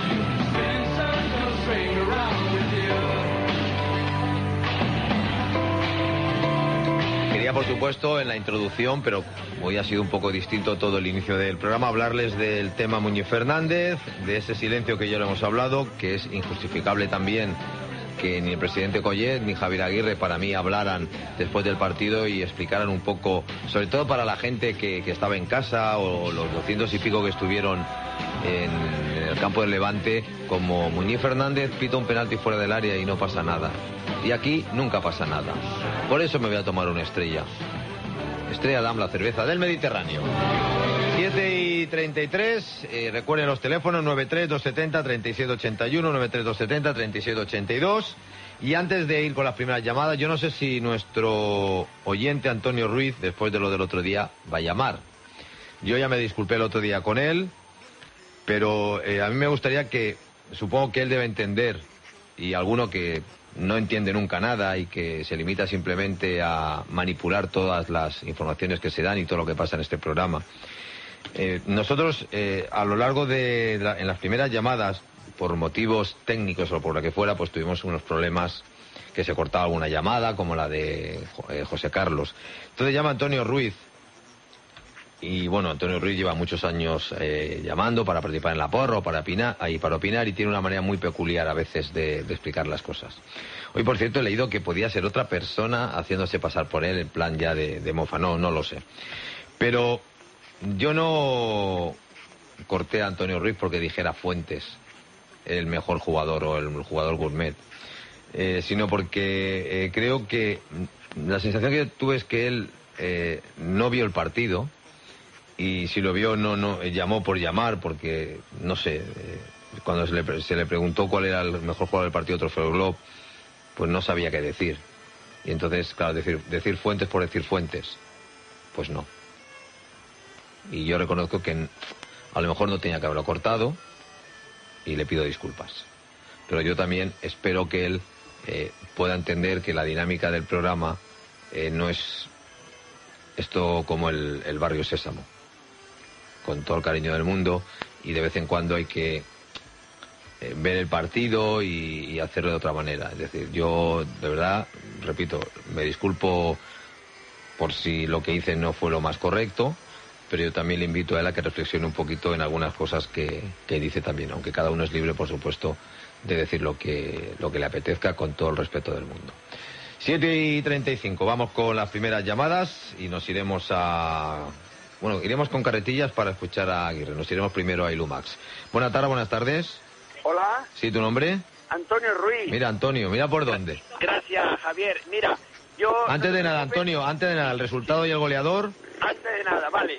Quería, por supuesto, en la introducción, pero hoy ha sido un poco distinto todo el inicio del programa, hablarles del tema Muñiz Fernández, de ese silencio que ya lo hemos hablado, que es injustificable también que ni el presidente Collet ni Javier Aguirre para mí hablaran después del partido y explicaran un poco, sobre todo para la gente que estaba en casa o los 200 y pico que estuvieron en el campo del Levante, como Muñiz Fernández pita un penalti fuera del área y no pasa nada. Y aquí nunca pasa nada. Por eso me voy a tomar una estrella. Estrella Damm, la cerveza del Mediterráneo. 7:33, recuerden los teléfonos 93-270-3781, 93-270-3782. Y antes de ir con las primeras llamadas, yo no sé si nuestro oyente Antonio Ruiz, después de lo del otro día, va a llamar. Yo ya me disculpé el otro día con él, pero a mí me gustaría que, supongo que él debe entender, y alguno que no entiende nunca nada y que se limita simplemente a manipular todas las informaciones que se dan y todo lo que pasa en este programa. Nosotros, a lo largo en las primeras llamadas, por motivos técnicos o por lo que fuera, pues tuvimos unos problemas, que se cortaba alguna llamada, como la de José Carlos. Entonces llama Antonio Ruiz, y bueno, Antonio Ruiz lleva muchos años llamando para participar en la porra o para opinar, y tiene una manera muy peculiar a veces de explicar las cosas. Hoy, por cierto, he leído que podía ser otra persona haciéndose pasar por él, en plan ya de mofa, no lo sé. Pero yo no corté a Antonio Ruiz porque dijera Fuentes el mejor jugador o el jugador gourmet, sino porque creo que la sensación que tuve es que él no vio el partido, y si lo vio no llamó por llamar, porque no sé, cuando se le preguntó cuál era el mejor jugador del partido Trofeo Glob, pues no sabía qué decir. Y entonces, claro, decir Fuentes por decir Fuentes, pues no. Y yo reconozco que a lo mejor no tenía que haberlo cortado, y le pido disculpas. Pero yo también espero que él pueda entender que la dinámica del programa no es esto como el barrio Sésamo, con todo el cariño del mundo, y de vez en cuando hay que ver el partido y hacerlo de otra manera. Es decir, yo de verdad, repito, me disculpo por si lo que hice no fue lo más correcto, pero yo también le invito a él a que reflexione un poquito en algunas cosas que dice también, aunque cada uno es libre, por supuesto, de decir lo que le apetezca, con todo el respeto del mundo. 7:35, vamos con las primeras llamadas y nos iremos iremos con carretillas para escuchar a Aguirre. Nos iremos primero a Ilumax. Buenas tardes. Hola. ¿Sí, tu nombre? Antonio Ruiz. Mira, Antonio, mira por dónde. Gracias, Javier. Mira, yo... Antes de nada, Antonio, el resultado y el goleador. Antes de nada, vale.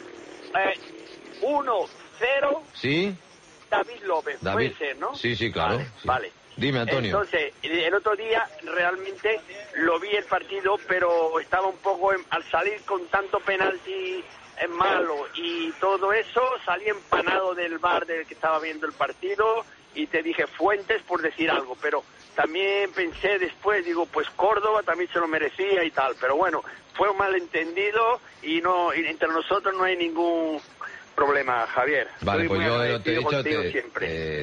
1-0. ¿Sí? David López, puede ser, ¿no? Sí, claro. Vale, sí. Vale. Dime, Antonio. Entonces, el otro día realmente lo vi el partido, pero estaba un poco, al salir con tanto penalti malo y todo eso, salí empanado del bar del que estaba viendo el partido y te dije Fuentes por decir algo, pero también pensé después, digo, pues Córdoba también se lo merecía y tal, pero bueno, fue un malentendido y entre nosotros no hay ningún problema, Javier. Vale, pues yo te he dicho siempre.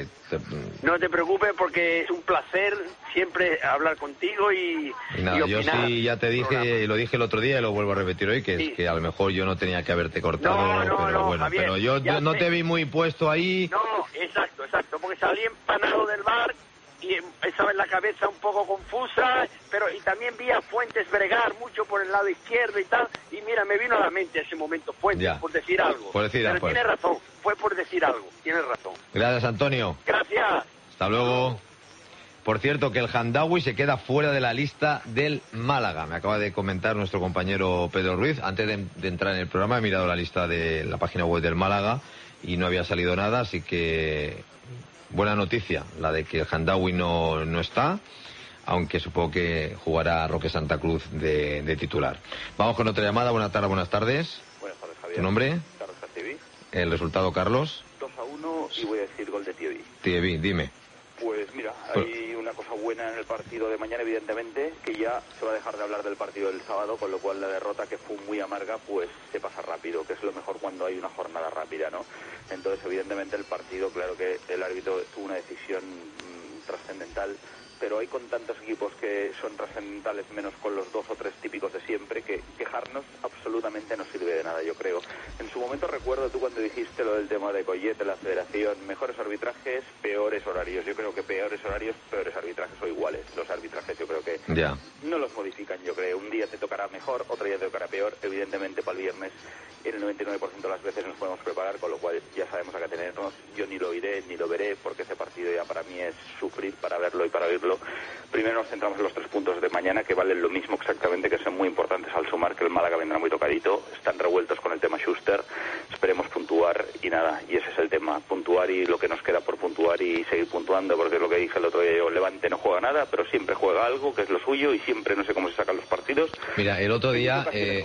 No te preocupes porque es un placer siempre hablar contigo y nada, yo sí ya te dije, lo dije el otro día y lo vuelvo a repetir hoy, que es que a lo mejor yo no tenía que haberte cortado, pero bueno, Javier, pero yo no te vi muy puesto ahí. No, exacto, porque salí empanado del bar y estaba en la cabeza un poco confusa, y también vi a Fuentes bregar mucho por el lado izquierdo y tal, y mira, me vino a la mente ese momento Fuentes, por decir algo. Pero tienes razón, fue por decir algo, tienes razón. Gracias, Antonio. Gracias. Hasta luego. Por cierto, que el Handawi se queda fuera de la lista del Málaga. Me acaba de comentar nuestro compañero Pedro Ruiz. Antes de entrar en el programa he mirado la lista de la página web del Málaga y no había salido nada, así que buena noticia, la de que el Handawi no está, aunque supongo que jugará Roque Santa Cruz de titular. Vamos con otra llamada. Buenas tardes, Buenas tardes, Javier. ¿Tu nombre? Carlos Tievi. El resultado, Carlos. 2-1 y voy a decir gol de Tievi. Tievi, dime. Pues mira, hay una cosa buena en el partido de mañana, evidentemente, que ya se va a dejar de hablar del partido del sábado, con lo cual la derrota, que fue muy amarga, pues se pasa rápido, que es lo mejor cuando hay una jornada rápida, ¿no? Entonces, evidentemente, el partido, claro que el árbitro tuvo una decisión trascendental, pero hay con tantos equipos que son trascendentales, menos con los 2 o 3 típicos de siempre, que quejarnos absolutamente no sirve de nada, yo creo. En su momento recuerdo tú cuando dijiste lo del tema de Collet, de la federación, mejores arbitrajes, peores horarios. Yo creo que peores horarios, peores arbitrajes o iguales. Los arbitrajes yo creo que no los modifican, yo creo. Un día te tocará mejor, otro día te tocará peor. Evidentemente para el viernes en el 99% de las veces nos podemos preparar, con lo cual ya sabemos a qué tenernos. Yo ni lo iré ni lo veré, porque ese partido ya para mí es sufrir para verlo y para oírlo. Primero nos centramos en los 3 puntos de mañana, que valen lo mismo exactamente, que son muy importantes al sumar, que el Málaga vendrá muy tocadito. Están revueltos con el tema Schuster. Esperemos puntuar y nada, y ese es el tema, puntuar y lo que nos queda por puntuar y seguir puntuando, porque es lo que dije el otro día yo, Levante no juega nada, pero siempre juega algo, que es lo suyo, y siempre no sé cómo se sacan los partidos. Mira, el otro día,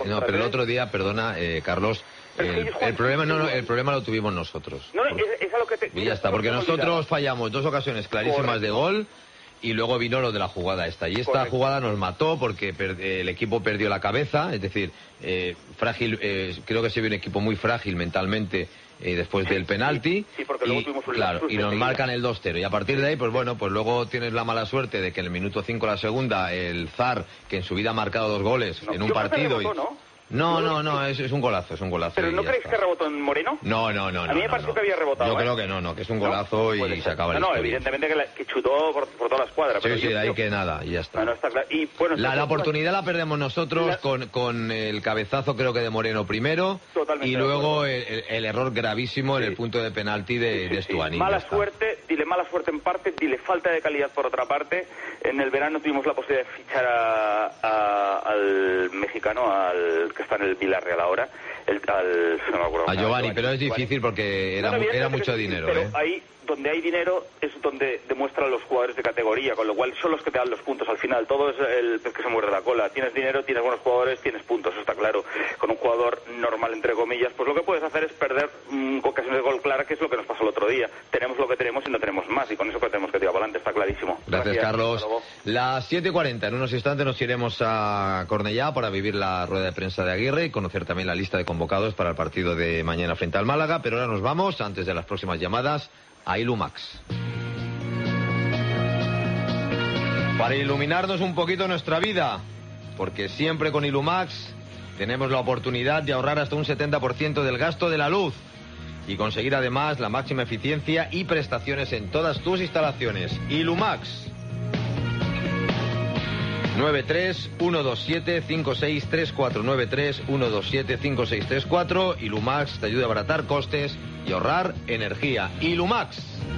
perdona, Carlos, el problema lo tuvimos nosotros. No, es a lo que te... Y ya está, porque nosotros fallamos 2 ocasiones clarísimas de gol. Y luego vino lo de la jugada esta. Y esta jugada nos mató porque el equipo perdió la cabeza. Es decir, frágil, creo que se ve un equipo muy frágil mentalmente después del penalti. Sí, porque luego tuvimos un y nos marcan el 2-0. Y a partir de ahí, pues bueno, pues luego tienes la mala suerte de que en el minuto 5 la segunda, el Zar, que en su vida ha marcado 2 goles en un partido... No, es un golazo, ¿Pero no creéis que rebotó en Moreno? No. A mí me pareció que había rebotado. Yo creo que no, que es un golazo y se acaba la historia. Evidentemente que chutó por toda la escuadra. Sí, de ahí que nada, y ya está. Está claro. Y, bueno, la oportunidad la perdemos nosotros con el cabezazo, creo que de Moreno primero, y luego el error gravísimo en el punto de penalti de Stuani. Mala suerte en parte, dile falta de calidad por otra parte. En el verano tuvimos la posibilidad de fichar al mexicano, al que está en el Villarreal ahora, no me acuerdo. A Giovanni, pero es difícil porque era mucho dinero. Pero ahí, donde hay dinero, es donde demuestran los jugadores de categoría, con lo cual son los que te dan los puntos al final. Todo es el pez que se muerde la cola. Tienes dinero, tienes buenos jugadores, tienes puntos, eso está claro. Con un jugador normal, entre comillas, pues lo que puedes hacer es perder ocasiones de gol clara, que es lo que nos pasó el otro día. Tenemos lo que tenemos y no tenemos más, y con eso que tenemos que tirar para adelante, está clarísimo. Gracias, Carlos. Las 7:40, en unos instantes nos iremos a Cornellá para vivir la rueda de prensa de Aguirre y conocer también la lista de convocados para el partido de mañana frente al Málaga, pero ahora nos vamos, antes de las próximas llamadas, a Ilumax. Para iluminarnos un poquito nuestra vida, porque siempre con Ilumax tenemos la oportunidad de ahorrar hasta un 70% del gasto de la luz y conseguir además la máxima eficiencia y prestaciones en todas tus instalaciones. Ilumax. 93-127-5634, 93-127-5634. Ilumax te ayuda a abaratar costes y ahorrar energía. Ilumax.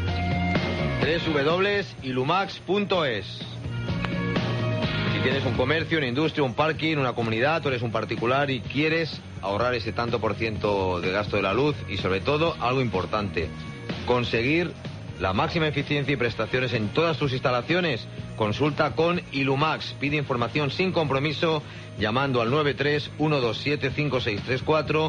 www.ilumax.es. Si tienes un comercio, una industria, un parking, una comunidad, tú eres un particular y quieres ahorrar ese tanto por ciento de gasto de la luz y sobre todo, algo importante, conseguir la máxima eficiencia y prestaciones en todas tus instalaciones, consulta con Ilumax. Pide información sin compromiso llamando al 93-127-5634,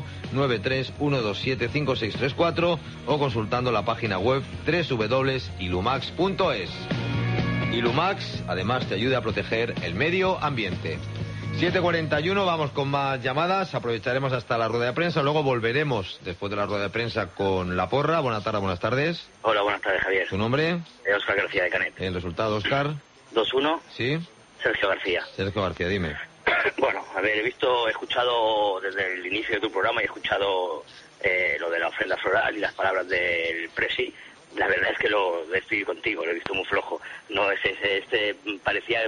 93-127-5634 o consultando la página web www.ilumax.es. Ilumax además te ayuda a proteger el medio ambiente. 7:41, vamos con más llamadas, aprovecharemos hasta la rueda de prensa, luego volveremos después de la rueda de prensa con la porra. Buenas tardes, buenas tardes. Hola, buenas tardes, Javier. ¿Tu nombre? Óscar García de Canet. El resultado, Óscar. 2-1. Sí. Sergio García. Sergio García, dime. Bueno, a ver, he escuchado desde el inicio de tu programa, he escuchado lo de la ofrenda floral y las palabras del Presi. La verdad es que estoy contigo, lo he visto muy flojo. No es parecía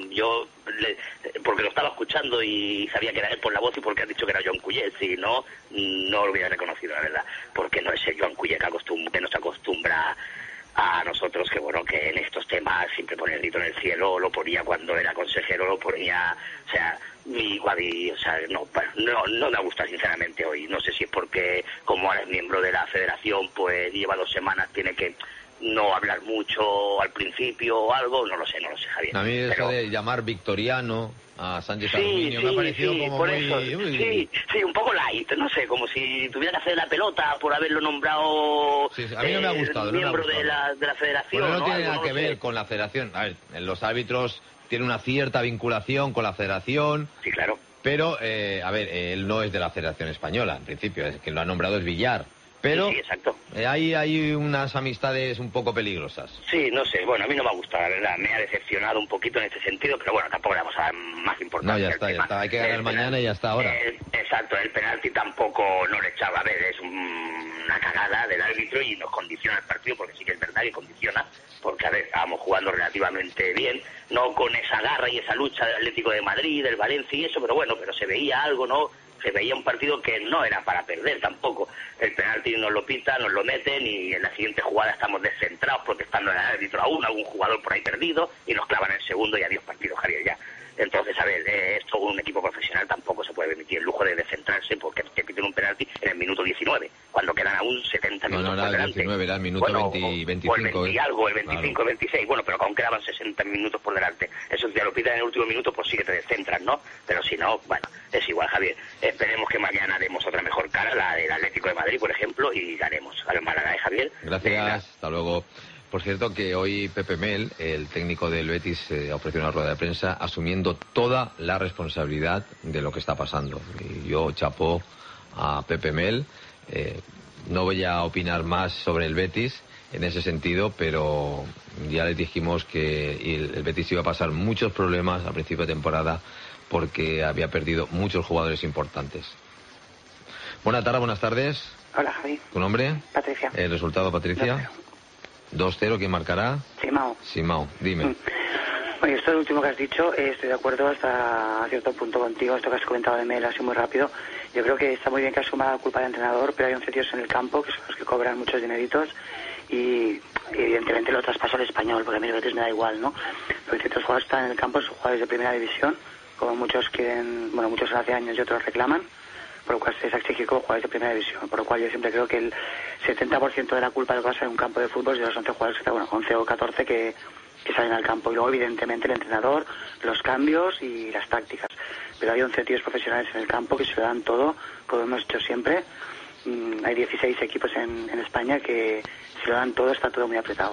porque lo estaba escuchando y sabía que era él por la voz y porque has dicho que era Joan Cuyé. Si no lo hubiera reconocido, la verdad, porque no es el Joan Cuyé que nos acostumbra a nosotros, que bueno, que en estos temas siempre pone el grito en el cielo. Lo ponía cuando era consejero, lo ponía, o sea, no me gusta sinceramente hoy. No sé si es porque como ahora es miembro de la federación, pues lleva 2 semanas, tiene que no hablar mucho al principio o algo, no lo sé, Javier. A mí eso de llamar victoriano a Sánchez Arminio me ha parecido como por muy... Eso. Sí, un poco light, no sé, como si tuviera que hacer la pelota por haberlo nombrado a mí no me ha gustado, miembro de la federación. Bueno, no tiene nada que sé. ver con la federación. A ver, los árbitros tienen una cierta vinculación con la federación. Sí, claro. Pero, a ver, él no es de la Federación Española, en principio, es que lo ha nombrado es Villar. Pero sí, exacto. Hay unas amistades un poco peligrosas. Sí, no sé, bueno, a mí no me ha gustado, la verdad, me ha decepcionado un poquito en este sentido, pero bueno, tampoco le vamos a dar más importancia. No, ya está, hay que ganar mañana y ya está ahora. Exacto, el penalti tampoco no le echaba, a ver, es una cagada del árbitro y nos condiciona el partido, porque sí que es verdad que condiciona, porque a ver, estábamos jugando relativamente bien, no con esa garra y esa lucha del Atlético de Madrid, del Valencia y eso, pero bueno, pero se veía algo, ¿no? Se veía un partido que no era para perder tampoco. El penalti nos lo pitan, nos lo meten y en la siguiente jugada estamos descentrados protestando al árbitro aún, algún jugador por ahí perdido y nos clavan el segundo y adiós partido, Javier, ya. Entonces, a ver, esto un equipo profesional tampoco se puede permitir el lujo de descentrarse porque te piten un penalti en el minuto 19, cuando quedan aún 70 minutos por delante. No, era el 19, era el minuto 20 y 25. O el 20 y algo, el 25, claro. 26, bueno, pero aún quedaban 60 minutos por delante. Eso si te lo pitan en el último minuto, pues sí que te descentras, ¿no? Pero si no, bueno, es igual, Javier. Esperemos que mañana demos otra mejor cara, la del Atlético de Madrid, por ejemplo, y ganemos al Málaga, Javier. Gracias, hasta luego. Por cierto que hoy Pepe Mel, el técnico del Betis, ofreció una rueda de prensa asumiendo toda la responsabilidad de lo que está pasando. Y yo chapó a Pepe Mel. No voy a opinar más sobre el Betis en ese sentido, pero ya les dijimos que el Betis iba a pasar muchos problemas a principio de temporada porque había perdido muchos jugadores importantes. Buenas tardes. Hola, Javi. ¿Tu nombre? Patricia. ¿El resultado, Patricia? 2-0, ¿quién marcará? Simao, dime. Bueno, esto es lo último que has dicho, estoy de acuerdo hasta cierto punto contigo, esto que has comentado de Mel, así muy rápido. Yo creo que está muy bien que asuma la culpa del entrenador, pero hay 11 tíos en el campo que son los que cobran muchos dineritos y evidentemente lo traspasa al Español, porque a mí el Betis me da igual, ¿no? Los ciertos jugadores están en el campo, son jugadores de primera división, como muchos quieren, bueno, muchos hace años y otros reclaman, por lo cual se les exigir como jugadores de primera división, por lo cual yo siempre creo que el 70% de la culpa de lo que pasa en un campo de fútbol es de los 11 jugadores, 11 o 14 que salen al campo, y luego evidentemente el entrenador, los cambios y las tácticas, pero hay 11 tíos profesionales en el campo que se lo dan todo, como hemos hecho siempre. Hay 16 equipos en España que si lo dan todo, está todo muy apretado.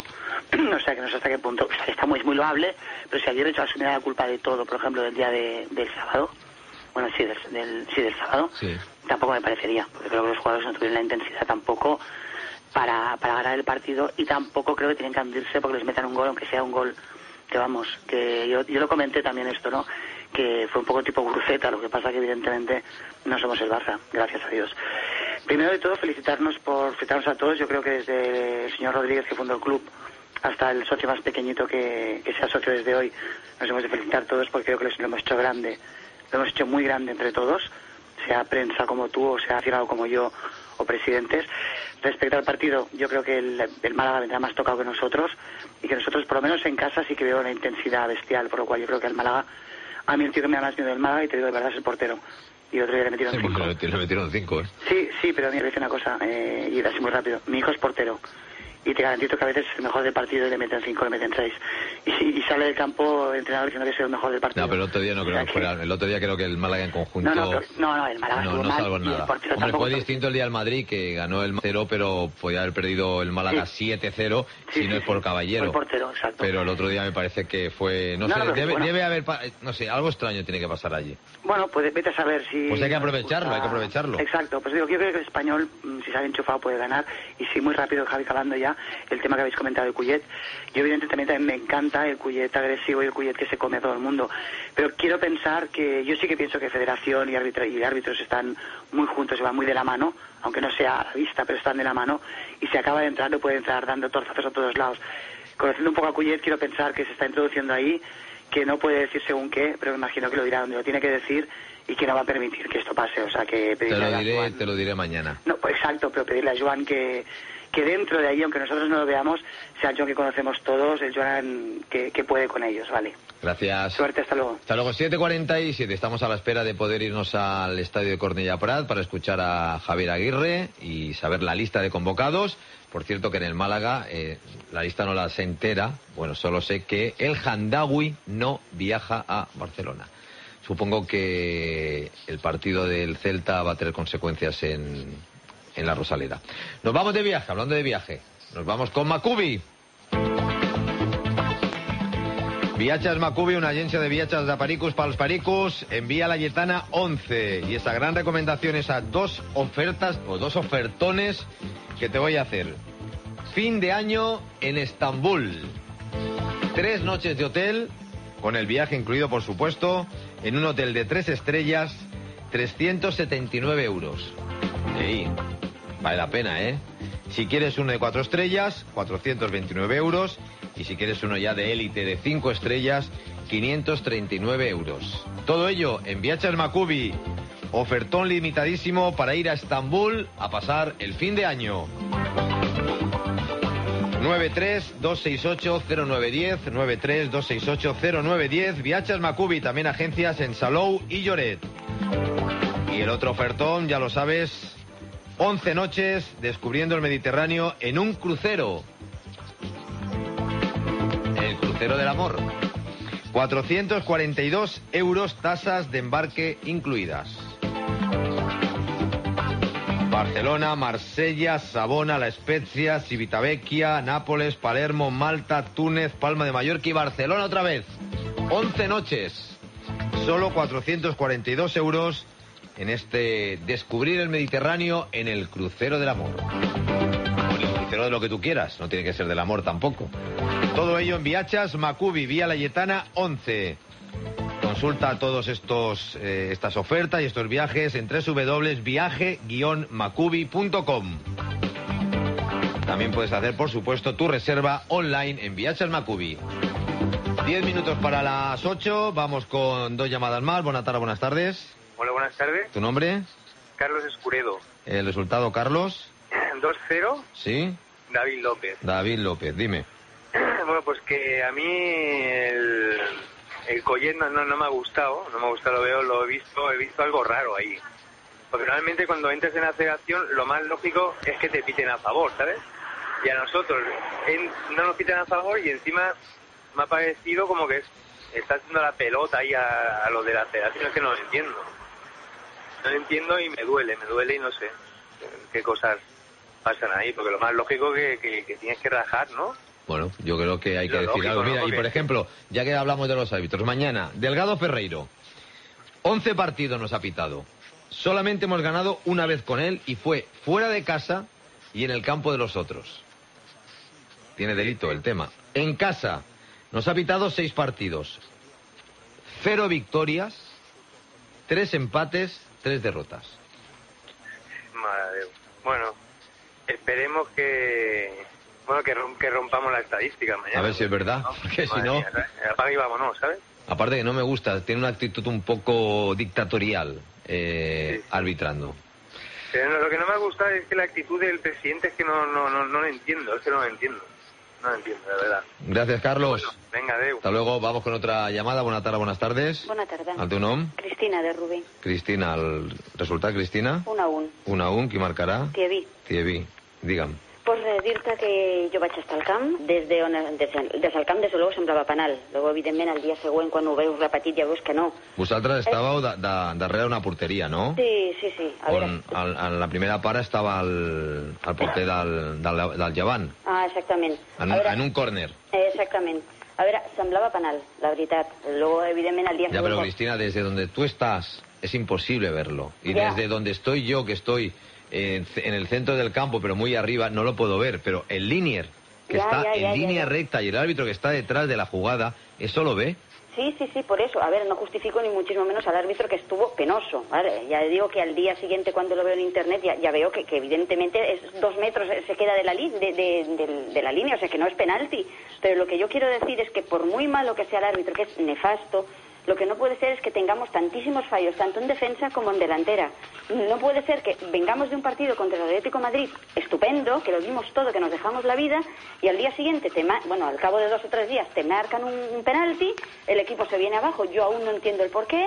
O sea que no sé hasta qué punto, está muy loable, pero si ayer hecho asumiera la culpa de todo, por ejemplo del día del sábado, bueno, sí, del sábado, sí, tampoco me parecería, porque creo que los jugadores no tuvieron la intensidad tampoco para ganar el partido, y tampoco creo que tienen que hundirse porque les metan un gol, aunque sea un gol que vamos, que yo lo comenté también esto, ¿no? Que fue un poco tipo cruceta, lo que pasa que evidentemente no somos el Barça, gracias a Dios. Primero de todo, felicitarnos a todos. Yo creo que desde el señor Rodríguez, que fundó el club, hasta el socio más pequeñito que sea socio desde hoy, nos hemos de felicitar todos, porque creo que lo hemos hecho grande, lo hemos hecho muy grande entre todos, sea prensa como tú, o sea aficionado como yo, o presidentes. Respecto al partido, yo creo que el Málaga vendrá más tocado que nosotros, y que nosotros, por lo menos en casa, sí que veo una intensidad bestial, por lo cual yo creo que el Málaga, a mí el tío que me da más miedo del Málaga, y te digo de verdad, es el portero. Y otro día le metieron 5. Le metieron 5, Sí, pero a mí me dice una cosa, y así muy rápido. Mi hijo es portero, y te garantizo que a veces es el mejor del partido y le meten 5, le meten 6. Y sale del campo el entrenador diciendo que es el mejor del partido. No, pero el otro día no creo que fuera. El otro día creo que el Málaga en conjunto. No, el Málaga no salvo nada. Hombre, fue distinto el día del Madrid, que ganó el 0, pero podía haber perdido el Málaga 7-0 si no es por Caballero. El portero, exacto. Pero el otro día me parece que fue. No sé, debe haber. No sé, algo extraño tiene que pasar allí. Bueno, pues vete a saber si. Pues hay que aprovecharlo, Exacto, pues digo, yo creo que el Español, si sale enchufado, puede ganar. Y sí, muy rápido, Javi, acabando ya, el tema que habéis comentado de Cullet. Yo evidentemente también me encanta el Cullet agresivo y el Cullet que se come a todo el mundo, pero quiero pensar que yo sí que pienso que federación y árbitros están muy juntos, se van muy de la mano, aunque no sea a la vista, pero están de la mano, y si acaba de entrar, no puede entrar dando torzazos a todos lados. Conociendo un poco a Cullet, quiero pensar que se está introduciendo ahí, que no puede decir según qué, pero me imagino que lo dirá donde lo tiene que decir, y que no va a permitir que esto pase. O sea, que pedirle te lo diré mañana. No, pues exacto, pero pedirle a Joan que dentro de ahí, aunque nosotros no lo veamos, sea el Joan que conocemos todos, el Joan que puede con ellos, ¿vale? Gracias. Suerte, hasta luego. Hasta luego, 7:47. Estamos a la espera de poder irnos al estadio de Cornellà Prat para escuchar a Javier Aguirre y saber la lista de convocados. Por cierto que en el Málaga la lista no la sé entera. Bueno, solo sé que el Handawi no viaja a Barcelona. Supongo que el partido del Celta va a tener consecuencias en la Rosaleda. Nos vamos de viaje, hablando de viaje. Nos vamos con Macubi. Viatges Macubi, una agencia de viatges de pericos pels pericos, envía la Lletana 11. Y esa gran recomendación es a dos ofertas o dos ofertones que te voy a hacer. Fin de año en Estambul. 3 noches de hotel, con el viaje incluido por supuesto, en un hotel de 3 estrellas, 379 euros. Sí, vale la pena, ¿eh? Si quieres uno de 4 estrellas, 429 euros. Y si quieres uno ya de élite de 5 estrellas, 539 euros. Todo ello en Viatges Macubi. Ofertón limitadísimo para ir a Estambul a pasar el fin de año. 93-268-0910, 93-268-0910. Viatges Macubi, también agencias en Salou y Lloret. Y el otro ofertón, ya lo sabes, 11 noches descubriendo el Mediterráneo en un crucero. El crucero del amor. 442 euros, tasas de embarque incluidas. Barcelona, Marsella, Savona, La Spezia, Civitavecchia, Nápoles, Palermo, Malta, Túnez, Palma de Mallorca y Barcelona otra vez. 11 noches. Solo 442 euros en este descubrir el Mediterráneo en el crucero del amor. O en el crucero de lo que tú quieras, no tiene que ser del amor tampoco. Todo ello en Viatges Macubi, Vía Laietana 11. Consulta todos estas ofertas y estos viajes en www.viaje-macubi.com. También puedes hacer, por supuesto, tu reserva online en Viatges Macubi. 10 minutos para las 8. Vamos con 2 llamadas más. Buenas tardes. Hola, buenas tardes. ¿Tu nombre? Carlos Escuredo. ¿El resultado, Carlos? 2-0. Sí. David López. David López, dime. Bueno, pues que a mí el Collet no me ha gustado, lo he visto algo raro ahí. Porque realmente cuando entres en la federación lo más lógico es que te piten a favor, ¿sabes? Y a nosotros no nos piten a favor y encima me ha parecido como que está haciendo la pelota ahí a los de la federación. Es que no lo entiendo. No lo entiendo y me duele y no sé qué cosas pasan ahí, porque lo más lógico que tienes que rajar, ¿no? Bueno, yo creo que hay que decir algo. Mira, y por ejemplo, ya que hablamos de los árbitros, mañana, Delgado Ferreiro, 11 partidos nos ha pitado. Solamente hemos ganado una vez con él y fue fuera de casa y en el campo de los otros. Tiene delito el tema. En casa nos ha pitado 6 partidos. 0 victorias, 3 empates, 3 derrotas. Madre, bueno, esperemos que rompamos la estadística mañana. A ver si es verdad, porque si no... Apaga y vámonos, ¿sabes? Aparte que no me gusta, tiene una actitud un poco dictatorial, arbitrando. Pero lo que no me gusta es que la actitud del presidente es que no lo entiendo, es que no lo entiendo. No lo entiendo, de verdad. Gracias, Carlos. Bueno, venga, adeu. Hasta luego, vamos con otra llamada. Buenas tardes. Bona tarda. El teu nom? Cristina, de Rubí. Cristina, el resultat, Cristina? 1-1. 1-1, qui marcarà? Tievi. Tievi, digue'm. Pues dir-te que jo vaig estar al camp, des del camp des de luego semblava penal. Luego, evidentment, el dia següent, quan ho veus repetit, ja veus que no. Vosaltres estàveu darrere una porteria, no? Sí. On en la primera part estava el porter del Llevant. Ah, exactament. En un córner. Exactament. A veure, semblava penal, la veritat. Luego, evidentment, el dia següent... Ya, pero Cristina, desde donde tú estás, es imposible verlo. Y desde donde estoy yo, que estoy... en el centro del campo, pero muy arriba, no lo puedo ver, pero el linier que está en línea recta y el árbitro que está detrás de la jugada, ¿eso lo ve? Sí, por eso. A ver, no justifico ni muchísimo menos al árbitro, que estuvo penoso, ¿vale? Ya digo que al día siguiente, cuando lo veo en internet, ya veo que evidentemente es 2 metros, se queda de la línea, o sea que no es penalti. Pero lo que yo quiero decir es que por muy malo que sea el árbitro, que es nefasto, lo que no puede ser es que tengamos tantísimos fallos, tanto en defensa como en delantera. No puede ser que vengamos de un partido contra el Atlético de Madrid estupendo, que lo dimos todo, que nos dejamos la vida, y al día siguiente, al cabo de 2 o 3 días, te marcan un penalti, el equipo se viene abajo, yo aún no entiendo el porqué,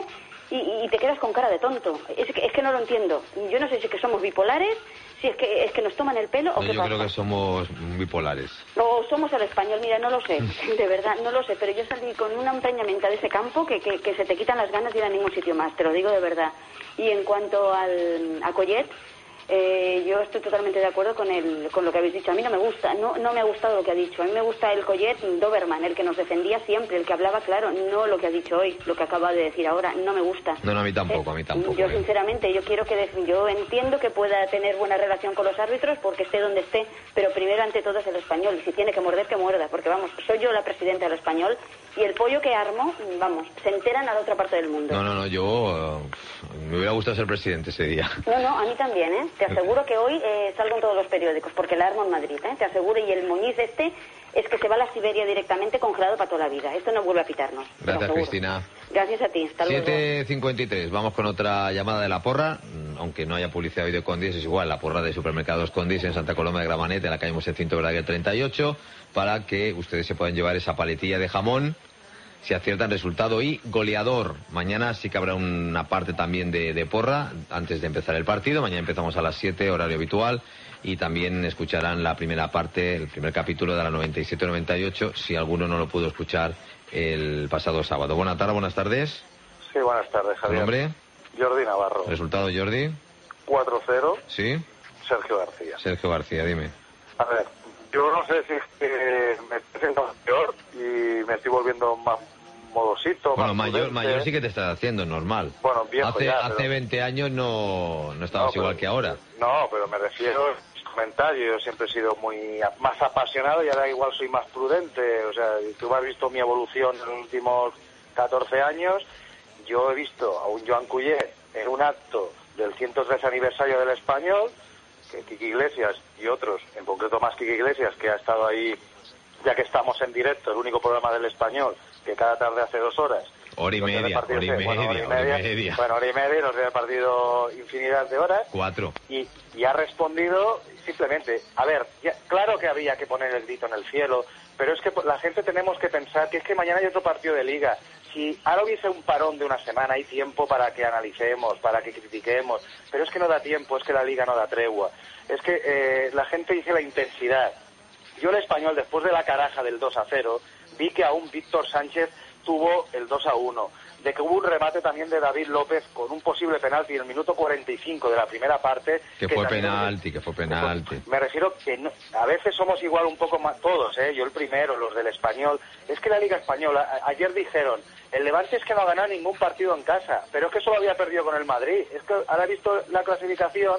y te quedas con cara de tonto. Es que no lo entiendo. Yo no sé si es que somos bipolares, si es que nos toman el pelo o qué pasa. Yo creo que somos bipolares. O somos el español, mira, no lo sé, de verdad, no lo sé, pero yo salí con una empreñamienta de ese campo que se te quitan las ganas de ir a ningún sitio más, te lo digo de verdad. Y en cuanto a Collet, yo estoy totalmente de acuerdo con lo que habéis dicho. A mí no me gusta, no me ha gustado lo que ha dicho. A mí me gusta el Collet Doberman, el que nos defendía siempre, el que hablaba claro, no lo que ha dicho hoy, lo que acaba de decir ahora, no me gusta. No, a mí tampoco, Yo sinceramente, yo entiendo que pueda tener buena relación con los árbitros porque esté donde esté, pero primero ante todo es el español, y si tiene que morder, que muerda, porque vamos, soy yo la presidenta del español y el pollo que armo, vamos, se enteran a la otra parte del mundo. No, yo me hubiera gustado ser presidente ese día. No, a mí también, ¿eh? Te aseguro que hoy salgo en todos los periódicos, porque la armo en Madrid, ¿eh? Te aseguro, y el Muñiz es que se va a la Siberia directamente congelado para toda la vida. Esto no vuelve a pitarnos. Gracias, Cristina. Gracias a ti, hasta luego. 7:53, vamos con otra llamada de la porra, aunque no haya publicidad hoy de Condis, es igual, la porra de Supermercados Condis en Santa Coloma de Gramenet, en la calle Mosé Cinto Verdaguer 38, para que ustedes se puedan llevar esa paletilla de jamón, si aciertan resultado y goleador. Mañana sí que habrá una parte también de porra antes de empezar el partido. Mañana empezamos a las 7, horario habitual, y también escucharán la primera parte, el primer capítulo de la 97-98, si alguno no lo pudo escuchar el pasado sábado. Buenas tardes. Sí, buenas tardes, Javier. ¿Tu nombre? Jordi Navarro. ¿Resultado, Jordi? 4-0. Sí. Sergio García, dime. A ver, yo no sé si es que me estoy haciendo peor y me estoy volviendo más modosito. Bueno, más mayor sí que te estás haciendo, normal. Bueno, viejo hace 20 años no estabas igual que ahora. No, pero me refiero a mis comentarios. Yo siempre he sido más apasionado y ahora igual soy más prudente. O sea, tú has visto mi evolución en los últimos 14 años. Yo he visto a un Joan Cuyé en un acto del 103 aniversario del Español, que Quique Iglesias y otros, en concreto más Quique Iglesias, que ha estado ahí, ya que estamos en directo, el único programa del Español, que cada tarde hace 2 horas. Hora y media. Bueno, hora y media, nos ha partido infinidad de horas. 4. Y ha respondido simplemente, a ver, claro que había que poner el grito en el cielo, pero es que la gente tenemos que pensar que es que mañana hay otro partido de Liga. si ahora hubiese un parón de una semana, hay tiempo para que analicemos, para que critiquemos, pero es que no da tiempo, es que la Liga no da tregua. Es que la gente dice la intensidad. Yo el Español, después de la caraja del 2-0, vi que aún Víctor Sánchez tuvo el 2-1, de que hubo un remate también de David López con un posible penalti en el minuto 45 de la primera parte. Que fue penalti. Me refiero que no, a veces somos igual un poco más todos, yo el primero, los del Español. Es que la Liga Española, ayer dijeron, el Levante es que no ha ganado ningún partido en casa, pero es que solo había perdido con el Madrid. Es que ahora he visto la clasificación.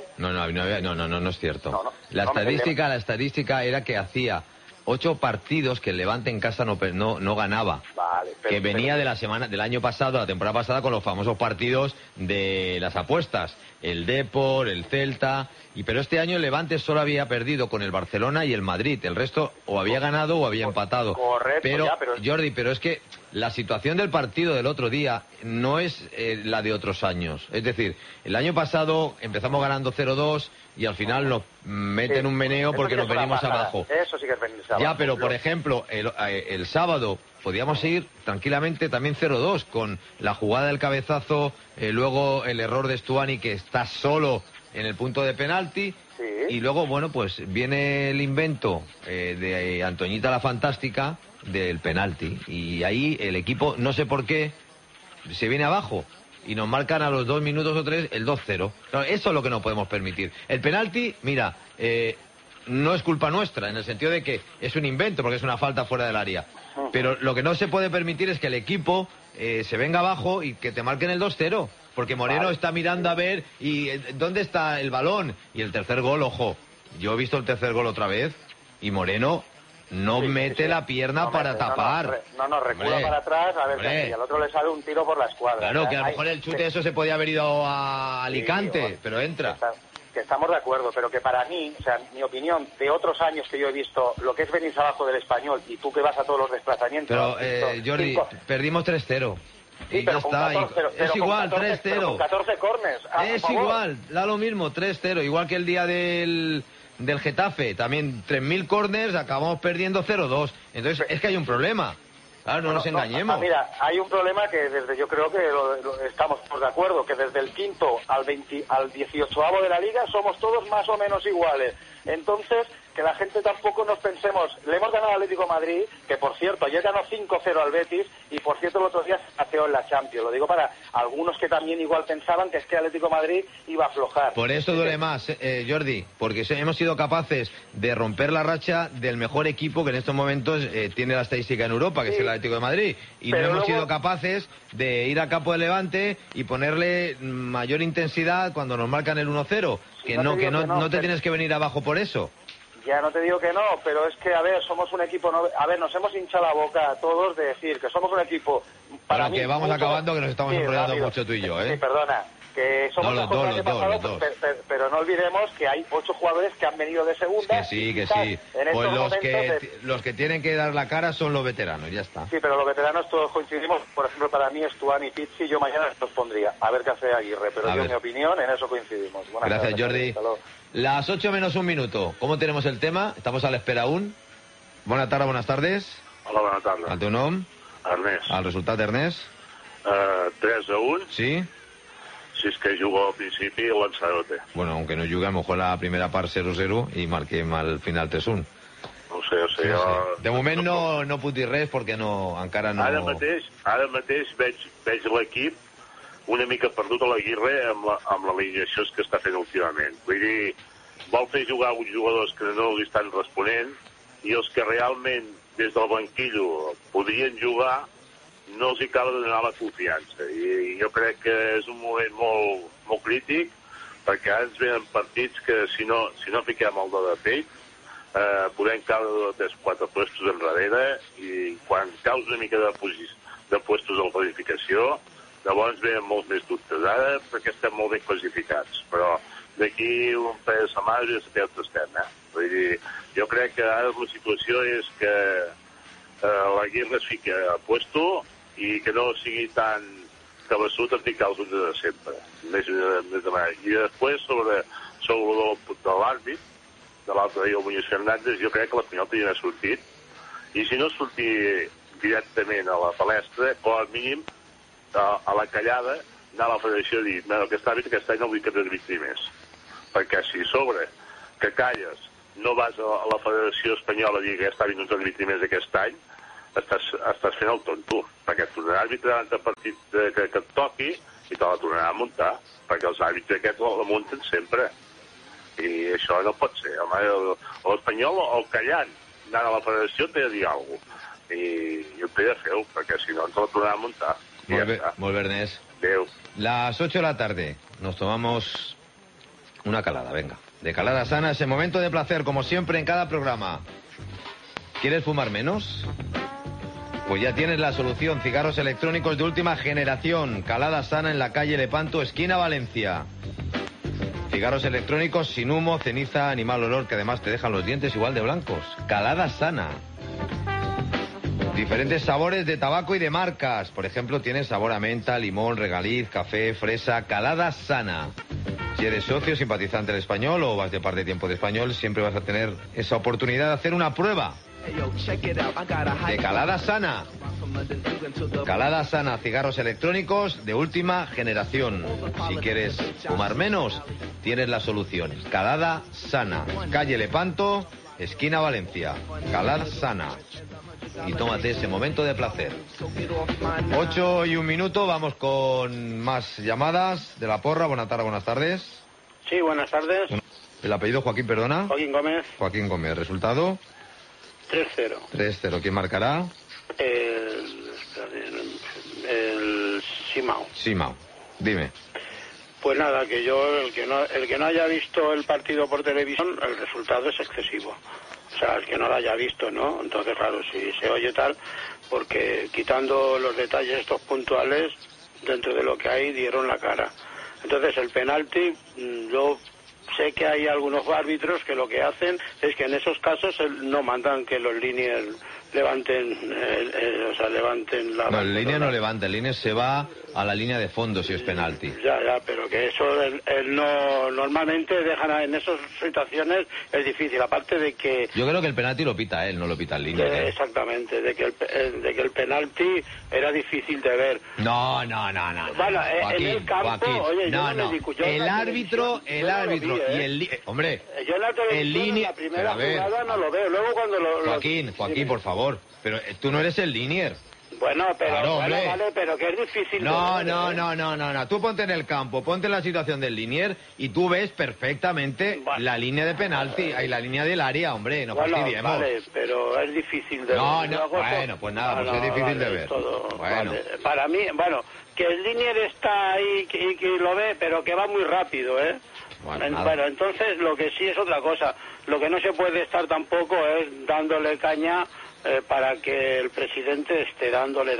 No es cierto. La estadística era que hacía 8 partidos que el Levante en casa no ganaba. Vale, que venía de la semana del año pasado, la temporada pasada, con los famosos partidos de las apuestas, el Depor, el Celta, pero este año el Levante solo había perdido con el Barcelona y el Madrid. El resto o había ganado o había empatado. Correcto, Jordi, pero es que la situación del partido del otro día no es la de otros años. Es decir, el año pasado empezamos ganando 0-2 y al final nos meten un meneo porque nos venimos abajo. Eso sí que es venirse abajo. Ya, pero por ejemplo, el sábado podíamos ir tranquilamente también 0-2 con la jugada del cabezazo, luego el error de Stuani que está solo en el punto de penalti. Sí. Y luego, bueno, pues viene el invento de Antoñita la Fantástica del penalti. Y ahí el equipo, no sé por qué, se viene abajo. Y nos marcan a los 2 minutos o 3 el 2-0. Claro, eso es lo que no podemos permitir. El penalti, mira, no es culpa nuestra, en el sentido de que es un invento, porque es una falta fuera del área. Pero lo que no se puede permitir es que el equipo se venga abajo y que te marquen el 2-0. Porque Moreno está mirando a ver y dónde está el balón. Y el tercer gol, ojo, yo he visto el tercer gol otra vez y Moreno no mete la pierna para tapar. Recula para atrás, a ver si al otro le sale un tiro por la escuadra. Claro, que a lo mejor el chute eso se podía haber ido a Alicante, pero entra. Que estamos de acuerdo, pero que para mí, o sea, mi opinión, de otros años que yo he visto, lo que es venirse abajo del Español, y tú que vas a todos los desplazamientos... Pero, Jordi, perdimos 3-0. Sí, y ya está. 14, es igual, 3-0. Con 14 córners. Es igual, da lo mismo, 3-0. Igual que el día del Getafe, también 3.000 córners, acabamos perdiendo 0-2. Entonces, es que hay un problema. Claro, no nos engañemos. Mira, hay un problema que yo creo que estamos todos de acuerdo, que desde el 5º al 18º de la Liga somos todos más o menos iguales. Entonces, que la gente tampoco nos pensemos, le hemos ganado al Atlético de Madrid, que por cierto, ayer ganó 5-0 al Betis, y por cierto el otro día se pateó en la Champions. Lo digo para algunos que también igual pensaban que es que el Atlético de Madrid iba a aflojar. Por eso duele más, Jordi, porque hemos sido capaces de romper la racha del mejor equipo que en estos momentos tiene la estadística en Europa, que es el Atlético de Madrid, y no hemos sido capaces de ir al campo de Levante y ponerle mayor intensidad cuando nos marcan el 1-0, que no te tienes que venir abajo por eso. Ya no te digo que no, pero es que, a ver, somos un equipo... nos hemos hinchado la boca a todos de decir que somos un equipo... Para mí, que vamos acabando, que nos estamos enrollando mucho tú y yo, ¿eh? Sí, perdona, que somos los dos. Pero no olvidemos que hay 8 jugadores que han venido de segunda. Que sí. Pues los que tienen que dar la cara son los veteranos, ya está. Sí, pero los veteranos todos coincidimos. Por ejemplo, para mí, Stuani y Pizzi, yo mañana los pondría. A ver qué hace Aguirre, pero en mi opinión, en eso coincidimos. Gracias, Jordi. Las 8 menos un minuto. ¿Cómo tenemos el tema? Estamos a la espera aún. Buenas tardes, buenas tardes. Hola, buenas tardes. ¿El teu nom? Ernest. El resultat, Ernest? 3-1. Sí. Si es que jugó al principi Lanzarote. Bueno, aunque no jugui, a lo mejor la primera part 0-0 i marquem al final 3-1. No sé. Sí. De moment no puc dir res perquè encara no... Ara mateix veig l'equip una mica perdut a l'Aguirre amb l'alineació que està fent últimament. Vull dir, vol fer jugar uns jugadors que no li estan responent i els que realment des del banquillo podrien jugar no els acaba de donar la confiança. I jo crec que és un moment molt crític perquè ara ens venen partits que si no fiquem el do de pell podem caure de 3-4 puestos enrere i quan caus una mica de puestos de la qualificació llavors venen molts més dubtes. Ara perquè estem molt ben classificats, però d'aquí un parell de setmanes ja sabeu on estem, Vull dir, jo crec que ara la situació és que l'Aguirre es fica a puesto i que no sigui tan cabeçut en ficar els 11 de sempre. Més de manera. I després, sobre de l'àrbit, de l'altre dia, el Muñoz Fernández, jo crec que l'Espanyol tenia sortit, i si no sortir directament a la palestra, com a mínim a la callada, anar a la federació a dir aquest àrbit aquest any no vull que t'arbitri més. Perquè si a sobre que calles no vas a la federació espanyola a dir que aquest àrbit no t'arbitri més aquest any, estàs fent el tonto, perquè et tornarà a arbitrar el partit que et toqui i te la tornarà a muntar, perquè els àrbits aquests la munten sempre. I això no pot ser. L'espanyol, el callant, anant a la federació, té de dir alguna cosa. I ho té de fer, perquè si no ens la tornarà a muntar. Muy bien, Ernest. Adeu. Las 8 de la tarde nos tomamos una calada, venga. De calada sana, ese momento de placer, como siempre en cada programa. ¿Quieres fumar menos? Pues ya tienes la solución. Cigarros electrónicos de última generación. Calada sana en la calle Lepanto, esquina Valencia. Cigarros electrónicos sin humo, ceniza, ni mal olor, que además te dejan los dientes igual de blancos. Calada sana. Diferentes sabores de tabaco y de marcas. Por ejemplo, tienes sabor a menta, limón, regaliz, café, fresa. Calada sana. Si eres socio, simpatizante del Español o vas de par de tiempo de Español, siempre vas a tener esa oportunidad de hacer una prueba de Calada sana. Calada sana, cigarros electrónicos de última generación. Si quieres fumar menos, tienes la solución. Calada sana. Calle Lepanto, esquina Valencia. Calada sana. Y tómate ese momento de placer. 8 y 1 minuto, vamos con más llamadas de la porra. Buenas tardes. Sí, buenas tardes. ¿El apellido Joaquín, perdona? Joaquín Gómez. Joaquín Gómez. ¿Resultado? 3-0. 3-0. ¿Quién marcará? El Simao. Simao. Dime. Pues nada, que yo, el que no haya visto el partido por televisión, el resultado es excesivo. O sea, el que no lo haya visto, ¿no? Entonces, claro, si se oye tal, porque quitando los detalles estos puntuales, dentro de lo que hay, dieron la cara. Entonces, el penalti, yo sé que hay algunos árbitros que lo que hacen es que en esos casos no mandan que los líneas levanten, levanten la... No, el línea no levanta, el línea se va a la línea de fondo si es penalti. Ya, pero que eso él no... Normalmente dejan en esas situaciones, es difícil, aparte de que... Yo creo que el penalti lo pita él, no lo pita el línea. Exactamente, de que el penalti era difícil de ver. No. Bueno, Joaquín, en el campo, Joaquín. oye, no. El árbitro y el... Hombre, yo en la televisión, la primera jugada no lo veo, luego cuando Joaquín, por favor, pero tú no eres el linier. Bueno, pero claro, vale, pero que es difícil. No. Tú ponte en el campo, ponte en la situación del linier y tú ves perfectamente la línea de penalti y la línea del área, hombre, no fastidiemos. Vale, pero es difícil de ver. Bueno, pues nada, pues es difícil de ver. Bueno. Para mí, que el linier está ahí y que lo ve, pero que va muy rápido, ¿eh? Bueno, entonces lo que sí es otra cosa. Lo que no se puede estar tampoco es dándole caña para que el presidente esté dándole.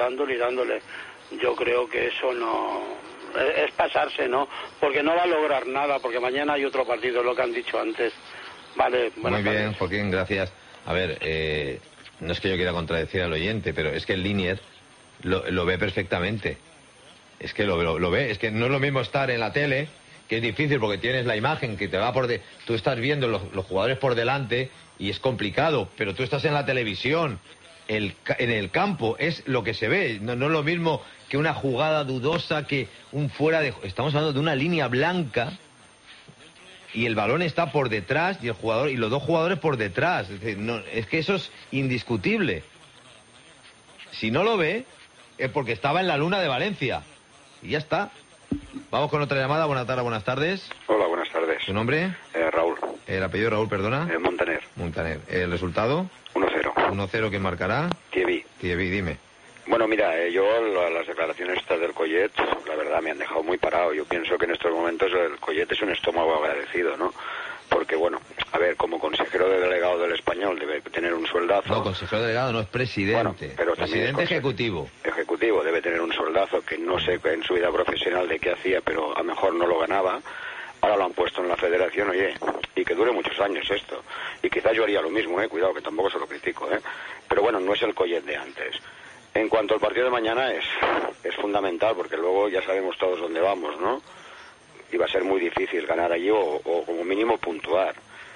Yo creo que eso no... Es pasarse, ¿no? Porque no va a lograr nada, porque mañana hay otro partido, lo que han dicho antes. Vale, muy bien, Joaquín, gracias. A ver, no es que yo quiera contradecir al oyente, pero es que el linier lo ve perfectamente. Es que lo ve, es que no es lo mismo estar en la tele, que es difícil porque tienes la imagen que te va tú estás viendo los jugadores por delante y es complicado, pero tú estás en la televisión, en el campo es lo que se ve, no es lo mismo que una jugada dudosa, que un fuera de... Estamos hablando de una línea blanca y el balón está por detrás y los dos jugadores por detrás, es que eso es indiscutible. Si no lo ve es porque estaba en la luna de Valencia y ya está. Vamos con otra llamada. Buenas tardes. Hola, buenas tardes. ¿Tu nombre? Raúl. El apellido Raúl, perdona. Montaner. ¿El resultado? 1-0. 1-0, ¿quién marcará? Thievi, dime. Bueno, mira, yo las declaraciones estas del Collet, la verdad, me han dejado muy parado. Yo pienso que en estos momentos el Collet es un estómago agradecido, ¿no? Porque, bueno, a ver, como consejero delegado del Español debe tener un sueldazo. No, consejero delegado no, es presidente. Bueno, pero presidente ejecutivo. Ejecutivo, debe tener un sueldazo que no sé en su vida profesional de qué hacía, pero a lo mejor no lo ganaba. Ahora lo han puesto en la federación, oye, y que dure muchos años esto. Y quizás yo haría lo mismo, cuidado, que tampoco se lo critico, Pero bueno, no es el Collet de antes. En cuanto al partido de mañana, es fundamental, porque luego ya sabemos todos dónde vamos, ¿no? Y va a ser muy difícil ganar allí o como mínimo puntuar.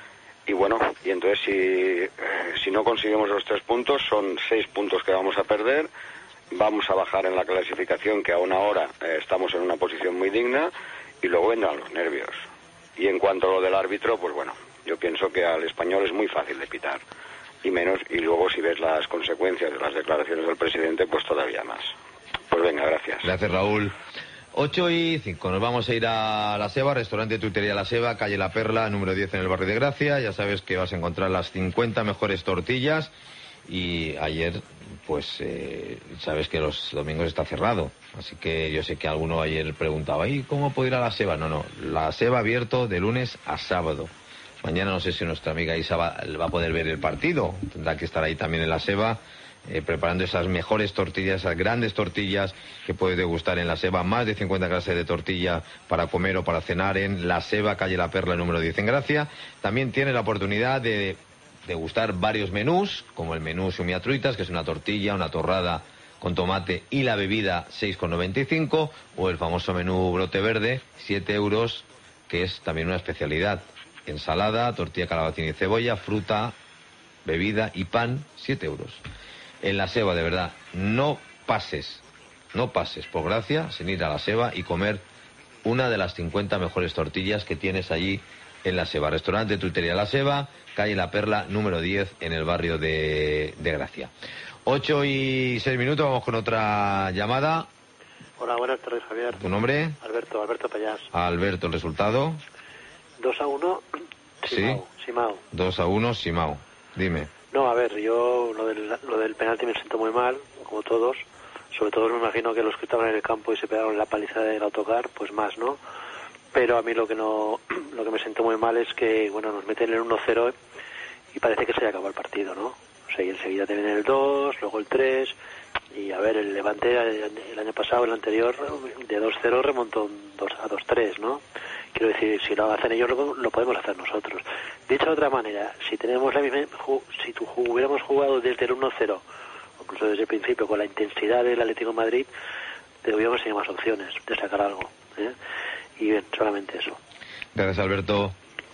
y bueno, y entonces si no conseguimos los 3 puntos, son 6 puntos que vamos a perder, vamos a bajar en la clasificación, que aún ahora estamos en una posición muy digna, y luego vendrán los nervios. Y en cuanto a lo del árbitro, pues bueno, yo pienso que al Español es muy fácil de pitar, y luego si ves las consecuencias de las declaraciones del presidente, pues todavía más. Pues venga, gracias. Gracias, Raúl. 8:05, nos vamos a ir a La Seva, restaurante Tuitería La Seva, calle La Perla, número 10 en el barrio de Gracia. Ya sabes que vas a encontrar las 50 mejores tortillas, y ayer, pues, sabes que los domingos está cerrado, así que yo sé que alguno ayer preguntaba, ¿y cómo puedo ir a La Seva? No, La Seva abierto de lunes a sábado. Mañana no sé si nuestra amiga Isa va a poder ver el partido, tendrá que estar ahí también en La Seva, preparando esas mejores tortillas, esas grandes tortillas que puedes degustar en La Seva. Más de 50 clases de tortilla para comer o para cenar en La Seva, calle La Perla, número 10 en Gracia. También tienes la oportunidad de degustar varios menús, como el menú Sumiatruitas, que es una tortilla, una torrada con tomate y la bebida 6,95, o el famoso menú Brote Verde, 7 euros, que es también una especialidad. Ensalada, tortilla, calabacín y cebolla, fruta, bebida y pan, 7 euros. En La Seva, de verdad, no pases por Gracia sin ir a La Seva y comer una de las 50 mejores tortillas que tienes allí en La Seva. Restaurante Tuitería La Seva, calle La Perla, número 10, en el barrio de Gracia. 8:06, vamos con otra llamada. Hola, buenas tardes, Javier. ¿Tu nombre? Alberto Payás. Alberto, ¿el resultado? 2-1, Simao. 2-1, Simao. Dime. No, a ver, yo lo del penalti me siento muy mal, como todos. Sobre todo me imagino que los que estaban en el campo y se pegaron la paliza del autocar, pues más, ¿no? Pero a mí lo que me siento muy mal es que, bueno, nos meten el 1-0 y parece que se haya acabado el partido, ¿no? O sea, y enseguida te viene el 2, luego el 3, y a ver, el Levante el año pasado, el anterior, de 2-0 remontó a 2-3, ¿no? Quiero decir, si lo hacen ellos, lo podemos hacer nosotros. Dicho de otra manera, si tenemos la misma, si hubiéramos jugado desde el 1-0, o incluso desde el principio, con la intensidad del Atlético de Madrid, hubiéramos tenido más opciones de sacar algo, ¿eh? Y bien, solamente eso. Gracias, Alberto.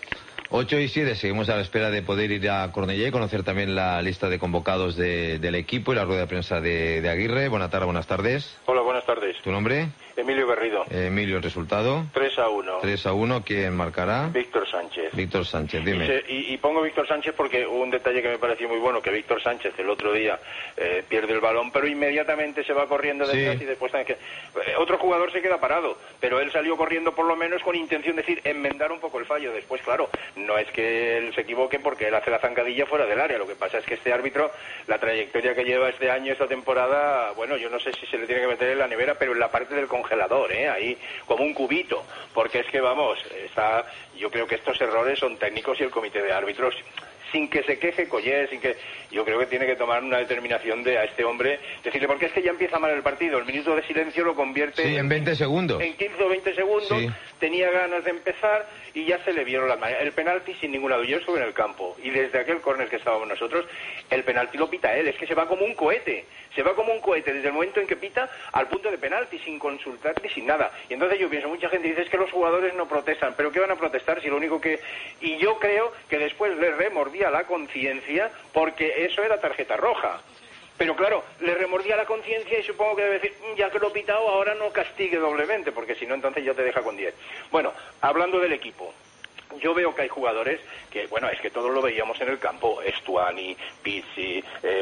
8:07, seguimos a la espera de poder ir a Cornellá y conocer también la lista de convocados del equipo y la rueda de prensa de Aguirre. Buenas tardes. Hola, buenas tardes. ¿Tu nombre? Emilio Garrido. Emilio, ¿el resultado? 3-1. 3-1, ¿quién marcará? Víctor Sánchez. Víctor Sánchez, dime. Y pongo Víctor Sánchez porque hubo un detalle que me pareció muy bueno, que Víctor Sánchez el otro día pierde el balón, pero inmediatamente se va corriendo detrás y después también otro jugador se queda parado, pero él salió corriendo por lo menos con intención de enmendar un poco el fallo. Después, claro, no es que él se equivoque porque él hace la zancadilla fuera del área. Lo que pasa es que este árbitro, la trayectoria que lleva este año, esta temporada, bueno, yo no sé si se le tiene que meter en la nevera, pero en la parte del congelador, ahí como un cubito, porque es que vamos, yo creo que estos errores son técnicos y el comité de árbitros, sin que se queje Collés, yo creo que tiene que tomar una determinación a este hombre, decirle, porque es que ya empieza mal el partido, el minuto de silencio lo convierte en 20 segundos. En 15 o 20 segundos, tenía ganas de empezar y ya se le vieron las maneras. El penalti, sin ninguna duda, yo estuve en el campo y desde aquel córner que estábamos nosotros, el penalti lo pita él, es que se va como un cohete desde el momento en que pita al punto de penalti, sin consultar ni sin nada. Y entonces yo pienso, mucha gente dice, es que los jugadores no protestan, pero ¿qué van a protestar si lo único que... Y yo creo que después le remordía la conciencia porque eso era tarjeta roja. Pero claro, le remordía la conciencia y supongo que debe decir, ya que lo he pitado, ahora no castigue doblemente, porque si no, entonces ya te deja con 10. Bueno, hablando del equipo, yo veo que hay jugadores que, bueno, es que todos lo veíamos en el campo, Estuani, Pizzi,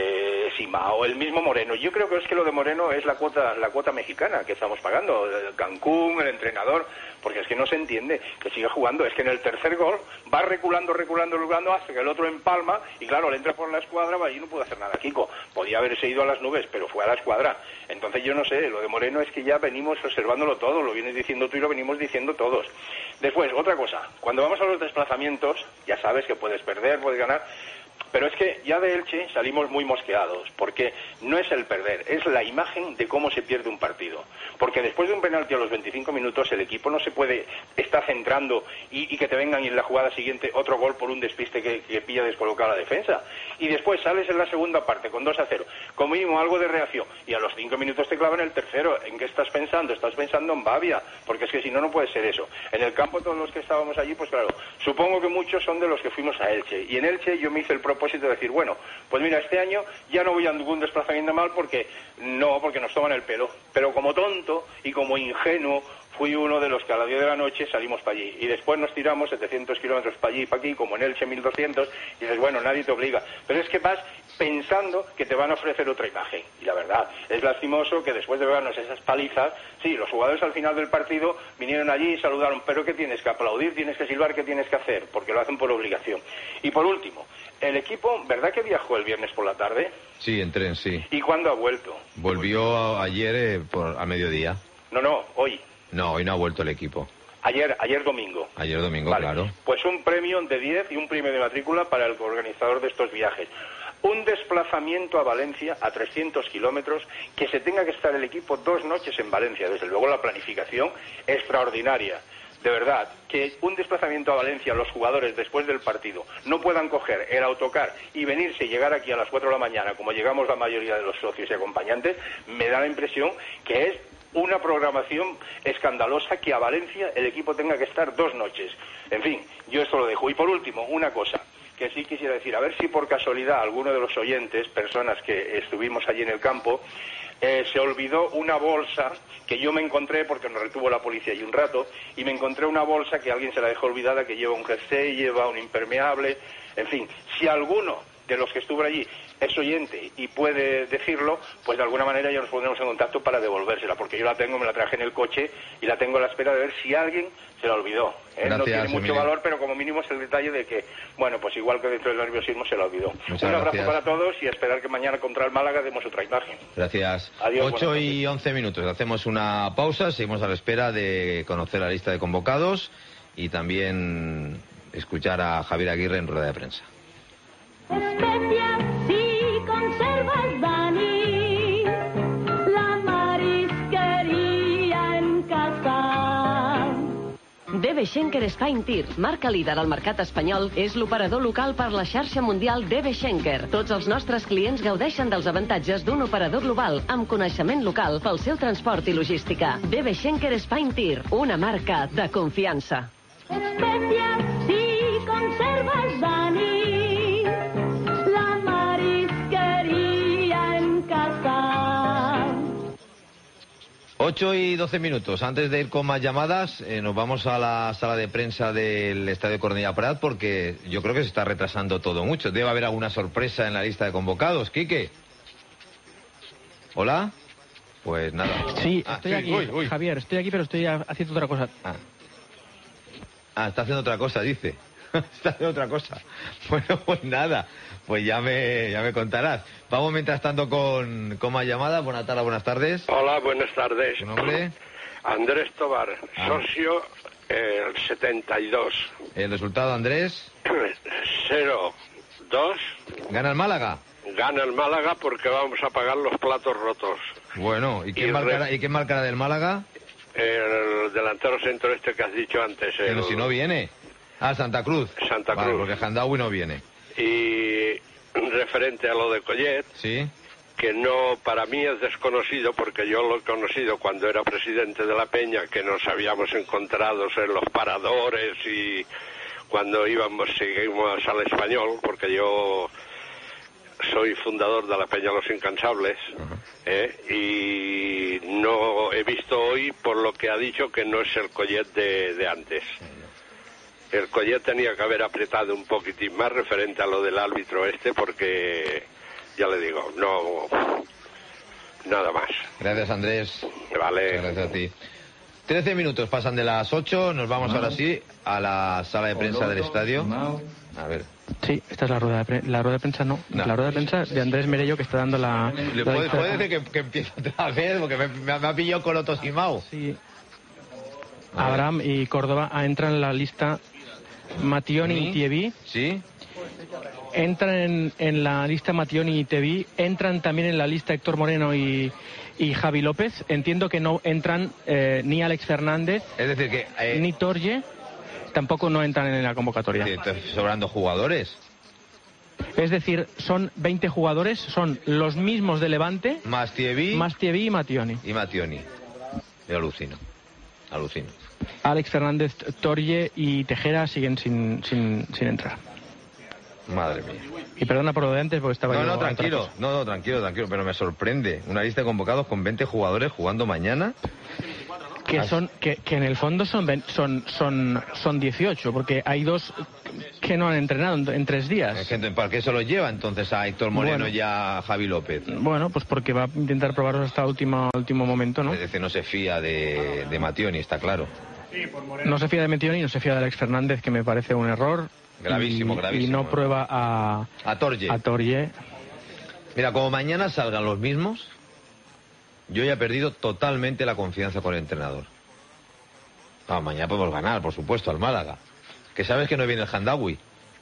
Simao, el mismo Moreno. Yo creo que es que lo de Moreno es la cuota mexicana que estamos pagando, Cancún, el entrenador, porque es que no se entiende que siga jugando. Es que en el tercer gol va reculando hasta que el otro empalma y claro, le entra por la escuadra y no puede hacer nada. Kiko podía haberse ido a las nubes, pero fue a la escuadra. Entonces yo no sé, lo de Moreno es que ya venimos observándolo todo, lo vienes diciendo tú y lo venimos diciendo todos. Después, otra cosa, cuando vamos a los desplazamientos, ya sabes que puedes perder, puedes ganar. Pero es que ya de Elche salimos muy mosqueados, porque no es el perder, es la imagen de cómo se pierde un partido. Porque después de un penalti a los 25 minutos el equipo no se puede estar centrando y que te vengan en la jugada siguiente otro gol por un despiste que pilla descolocada la defensa. Y después sales en la segunda parte con 2-0, como mínimo algo de reacción, y a los 5 minutos te clavan el tercero. ¿En qué estás pensando? Estás pensando en Bavia, porque es que si no, no puede ser eso. En el campo todos los que estábamos allí, pues claro, supongo que muchos son de los que fuimos a Elche. Y en Elche yo me hice el propósito de decir, bueno, pues mira, este año ya no voy a ningún desplazamiento mal porque nos toman el pelo. Pero como tonto y como ingenuo fui uno de los que a las 10 de la noche salimos para allí. Y después nos tiramos 700 kilómetros para allí y para aquí, como en Elche 1200, y dices, bueno, nadie te obliga. Pero es que vas pensando que te van a ofrecer otra imagen. Y la verdad, es lastimoso que después de vernos esas palizas, sí, los jugadores al final del partido vinieron allí y saludaron, pero ¿qué tienes que aplaudir? ¿Tienes que silbar? ¿Qué tienes que hacer? Porque lo hacen por obligación. Y por último, el equipo, ¿verdad que viajó el viernes por la tarde? Sí, en tren, sí. ¿Y cuándo ha vuelto? Volvió ayer a mediodía. No, hoy. No, hoy no ha vuelto el equipo. Ayer domingo. Ayer domingo, vale. Claro. Pues un premio de 10 y un premio de matrícula para el organizador de estos viajes. Un desplazamiento a Valencia a 300 kilómetros, que se tenga que estar el equipo 2 noches en Valencia. Desde luego la planificación extraordinaria. De verdad, que un desplazamiento a Valencia, los jugadores después del partido no puedan coger el autocar y venirse y llegar aquí a las 4 de la mañana, como llegamos la mayoría de los socios y acompañantes, me da la impresión que es una programación escandalosa que a Valencia el equipo tenga que estar 2 noches. En fin, yo esto lo dejo. Y por último, una cosa que sí quisiera decir, a ver si por casualidad alguno de los oyentes, personas que estuvimos allí en el campo, se olvidó una bolsa que yo me encontré, porque nos retuvo la policía allí un rato, y me encontré una bolsa que alguien se la dejó olvidada, que lleva un jersey, lleva un impermeable, en fin, si alguno de los que estuvo allí es oyente y puede decirlo, pues de alguna manera ya nos pondremos en contacto para devolvérsela, porque yo la tengo, me la traje en el coche y la tengo a la espera de ver si alguien se la olvidó. Gracias, no tiene mucho Emilio. valor, pero como mínimo es el detalle de que, bueno, pues igual que dentro del nerviosismo se la olvidó. Muchas Un abrazo gracias. para todos y a esperar que mañana contra el Málaga demos otra imagen. Gracias. Adiós, 8 y 11 minutos. Hacemos una pausa, seguimos a la espera de conocer la lista de convocados y también escuchar a Javier Aguirre en rueda de prensa. Especial si conservas, Dani, la marisqueria en casa. DB Schenker Spine Tir, marca líder al mercat espanyol, és l'operador local per la xarxa mundial DB Schenker. Tots els nostres clients gaudeixen dels avantatges d'un operador global amb coneixement local pel seu transport i logística. DB Schenker Spine Tir, una marca de confiança. Especial si conservas, Dani, la marisqueria en casa. 8 y 12 minutos. Antes de ir con más llamadas, nos vamos a la sala de prensa del Estadio Cornellà Prat, porque yo creo que se está retrasando todo mucho. Debe haber alguna sorpresa en la lista de convocados. Quique. ¿Hola? Pues nada. Sí, estoy aquí, uy. Javier, estoy aquí, pero estoy haciendo otra cosa. Está haciendo otra cosa, dice. Está haciendo otra cosa. Bueno, pues nada, pues ya me contarás. Vamos mientras tanto con más llamadas. Buenas tardes, buenas tardes. Hola, buenas tardes. ¿Tu nombre? Andrés Tobar, socio 72. ¿El resultado, Andrés? 0-2. ¿Gana el Málaga? Gana el Málaga porque vamos a pagar los platos rotos. Bueno, ¿y quién marcará del Málaga? El delantero centro este que has dicho antes. Pero si no viene. Santa Cruz. Santa Cruz. Vale, porque Jandawi no viene. Y referente a lo de Collet, sí, que no, para mí es desconocido, porque yo lo he conocido cuando era presidente de la Peña, que nos habíamos encontrado en los paradores y cuando seguimos al Español, porque yo soy fundador de la Peña Los Incansables, y no he visto hoy, por lo que ha dicho, que no es el Collet de antes. El Collet tenía que haber apretado un poquitín más referente a lo del árbitro porque, ya le digo, no, nada más. Gracias, Andrés. Vale. Gracias a ti. 13 minutos pasan de las 8, nos vamos ahora sí a la sala de prensa del estadio. A ver. Sí, esta es la rueda de prensa. La rueda de prensa no. La rueda de prensa de Andrés Merello, que está dando la... ¿Le puede decir que empiece otra vez? Porque me ha pillado con Loto Simao. Sí. Abraham y Córdoba entran en la lista Mationi y Thievi. Sí. entran en la lista Mattioni y Tevi, entran también en la lista Héctor Moreno y Javi López. Entiendo que no entran ni Alex Fernández, es decir que ni Torje, tampoco no entran en la convocatoria. Sí, están sobrando jugadores. Es decir, son 20 jugadores, son los mismos de Levante, más Tievi y Mattioni. Yo alucino. Alex Fernández, Torje y Tejera siguen sin entrar. Madre mía. Y perdona por lo de antes porque estaba yo... tranquilo, pero me sorprende. Una lista de convocados con 20 jugadores jugando mañana. Que en el fondo son 18, porque hay 2 que no han entrenado en 3 días. ¿Para qué se los lleva entonces a Héctor Moreno y a Javi López? Bueno, pues porque va a intentar probarlos hasta último momento, ¿no? Es decir, no se fía de Mattioni, está claro. No se fía de Mattioni, no se fía de Alex Fernández, que me parece un error. Gravísimo. Y no prueba a Torje. Mira, como mañana salgan los mismos, yo ya he perdido totalmente la confianza con el entrenador. Mañana podemos ganar, por supuesto, al Málaga. Que sabes que no viene el Handawi.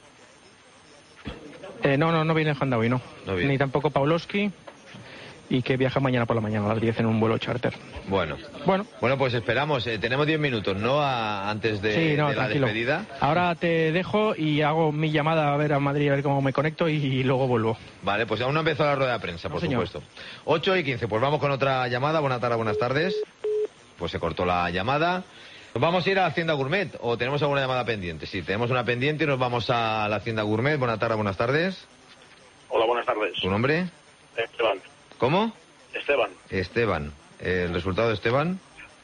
No viene el Handawi, no. Ni tampoco Pawlowski, y que viaja mañana por la mañana a las 10 en un vuelo charter. Bueno, pues esperamos. Tenemos 10 minutos, ¿no? Antes de la despedida. Ahora te dejo y hago mi llamada a ver a Madrid, a ver cómo me conecto y luego vuelvo. Vale, pues aún no empezó la rueda de prensa, por supuesto. 8:15, pues vamos con otra llamada. Buenas tardes. Pues se cortó la llamada. ¿Nos vamos a ir a la Hacienda Gourmet o tenemos alguna llamada pendiente? Sí, tenemos una pendiente y nos vamos a la Hacienda Gourmet. Buenas tardes. Hola, buenas tardes. ¿Tu nombre? Esteban. ¿Cómo? Esteban. ¿El resultado de Esteban?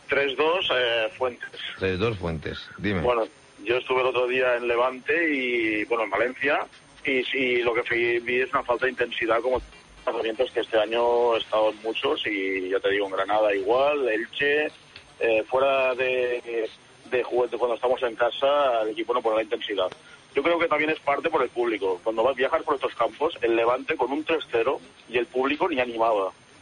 3-2 Fuentes. 3-2 Fuentes. Dime. Bueno, yo estuve el otro día en Levante y, en Valencia, y lo que vi es una falta de intensidad como lanzamientos que este año he estado en muchos, y ya te digo, en Granada igual, Elche, fuera de juguete, cuando estamos en casa, el equipo no pone la intensidad. Yo creo que también es parte por el público. Cuando viajas por estos campos, el Levante con un 3-0 y el público ni animaba.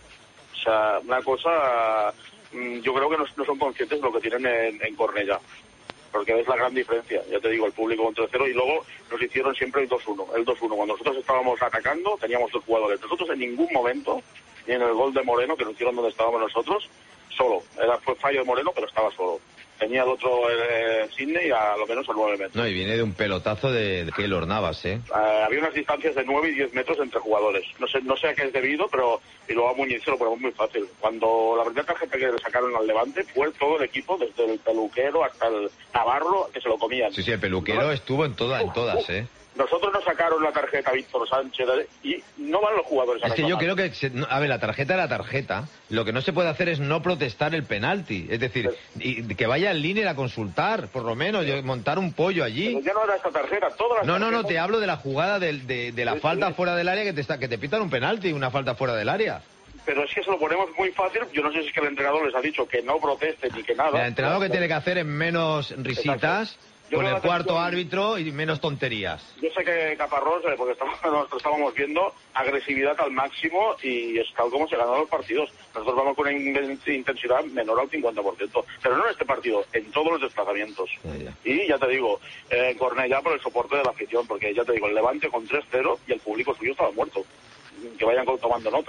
O sea, una cosa, yo creo que no son conscientes de lo que tienen en Cornellá, porque es la gran diferencia. Ya te digo, el público con 3-0, y luego nos hicieron siempre el 2-1. Cuando nosotros estábamos atacando, teníamos 2 jugadores. Nosotros en ningún momento, ni en el gol de Moreno, que nos hicieron donde estábamos nosotros, solo. Fue fallo de Moreno, pero estaba solo. Tenía el otro Sidney a lo menos a 9 metros. No, y viene de un pelotazo de Keylor Navas, había unas distancias de 9 y 10 metros entre jugadores. No sé a qué es debido, pero y luego a Muñiz se lo ponemos muy fácil. Cuando la primera tarjeta que le sacaron al Levante fue todo el equipo, desde el peluquero hasta el Navarro, que se lo comían. Sí, el peluquero estuvo en todas, Nosotros nos sacaron la tarjeta Víctor Sánchez y no van los jugadores a Es que yo creo que, la tarjeta era tarjeta. Lo que no se puede hacer es no protestar el penalti. Es decir, y que vaya al línea a consultar, por lo menos, montar un pollo allí. Pero ya no era esta tarjeta, todas las tarjetas... No, te hablo de la jugada de la falta fuera del área, que te pitan un penalti, una falta fuera del área. Pero es que se lo ponemos muy fácil. Yo no sé si es que el entrenador les ha dicho que no protesten ni que nada. El entrenador que tiene que hacer es menos risitas... Con el cuarto árbitro y menos tonterías. Yo sé que Caparrós, porque nosotros estábamos viendo agresividad al máximo, y es tal como se ganan los partidos. Nosotros vamos con una intensidad menor al 50%, pero no en este partido, en todos los desplazamientos. Y ya te digo, en Cornellá por el soporte de la afición, porque ya te digo, el Levante con 3-0 y el público suyo estaba muerto. Que vayan tomando nota.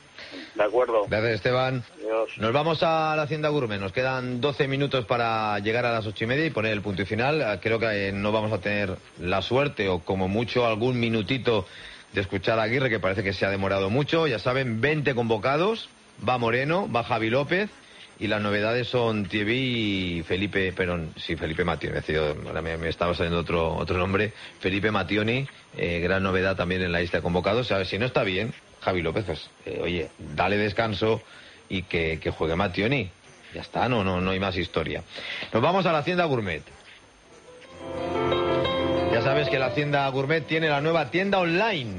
De acuerdo. Gracias, Esteban. Adiós. Nos vamos a la Hacienda Gourmet. Nos quedan 12 minutos para llegar a las 8:30 y poner el punto y final. Creo que no vamos a tener la suerte, o como mucho algún minutito, de escuchar a Aguirre, que parece que se ha demorado mucho. Ya saben, 20 convocados. Va Moreno, va Javi López, y las novedades son Tievi y Felipe Mattioni. Ahora me estaba saliendo otro nombre. Felipe Mattioni, gran novedad también en la lista de convocados. A ver, si no está bien Javi López, pues, oye, dale descanso y que juegue Mattioni. Ya está, no hay más historia. Nos vamos a la Hacienda Gourmet. Ya sabes que la Hacienda Gourmet tiene la nueva tienda online,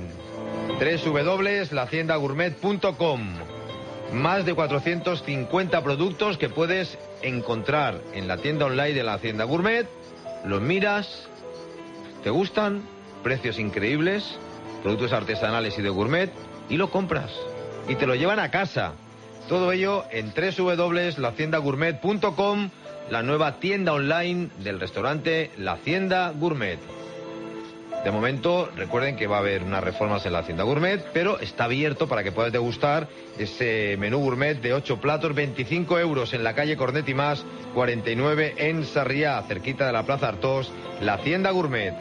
www.lahaciendagourmet.com. Más de 450 productos que puedes encontrar en la tienda online de la Hacienda Gourmet. Los miras, te gustan, precios increíbles, productos artesanales y de gourmet, y lo compras y te lo llevan a casa. Todo ello en www.lahaciendagourmet.com, la nueva tienda online del restaurante La Hacienda Gourmet. De momento, recuerden que va a haber unas reformas en la Hacienda Gourmet, pero está abierto para que puedas degustar ese menú gourmet de 8 platos, 25 euros en la calle Cornet y Más, 49 en Sarriá, cerquita de la Plaza Artós, la Hacienda Gourmet.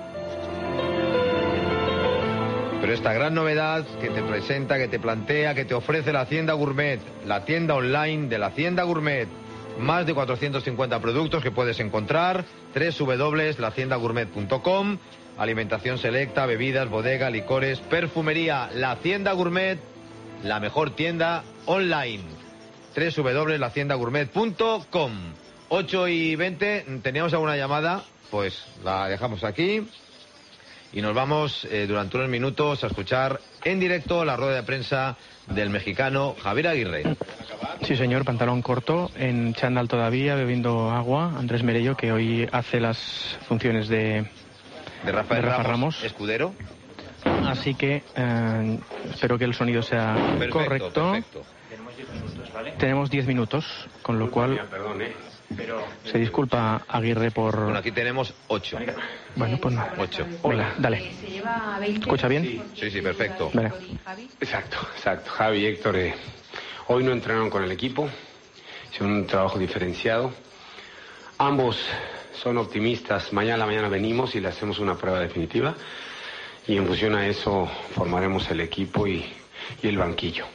Pero esta gran novedad que te presenta, que te plantea, que te ofrece la Hacienda Gourmet, la tienda online de la Hacienda Gourmet. Más de 450 productos que puedes encontrar, www.lahaciendagourmet.com, alimentación selecta, bebidas, bodega, licores, perfumería. La Hacienda Gourmet, la mejor tienda online, www.lahaciendagourmet.com. 8:20, ¿teníamos alguna llamada? Pues la dejamos aquí. Y nos vamos durante unos minutos a escuchar en directo la rueda de prensa del mexicano Javier Aguirre. Sí, señor, pantalón corto, en chándal todavía, bebiendo agua. Andrés Merello, que hoy hace las funciones de Rafael Ramos, escudero. Así que espero que el sonido sea correcto. Perfecto. Tenemos 10 minutos, con lo cual se disculpa Aguirre por... Bueno, aquí tenemos 8. Bueno, pues nada. 8. Venga, dale. ¿Escucha bien? Sí, perfecto. Vale. Exacto. Javi y Héctor hoy no entrenaron con el equipo, hicieron un trabajo diferenciado. Ambos son optimistas, mañana venimos y le hacemos una prueba definitiva y en función a eso formaremos el equipo y el banquillo.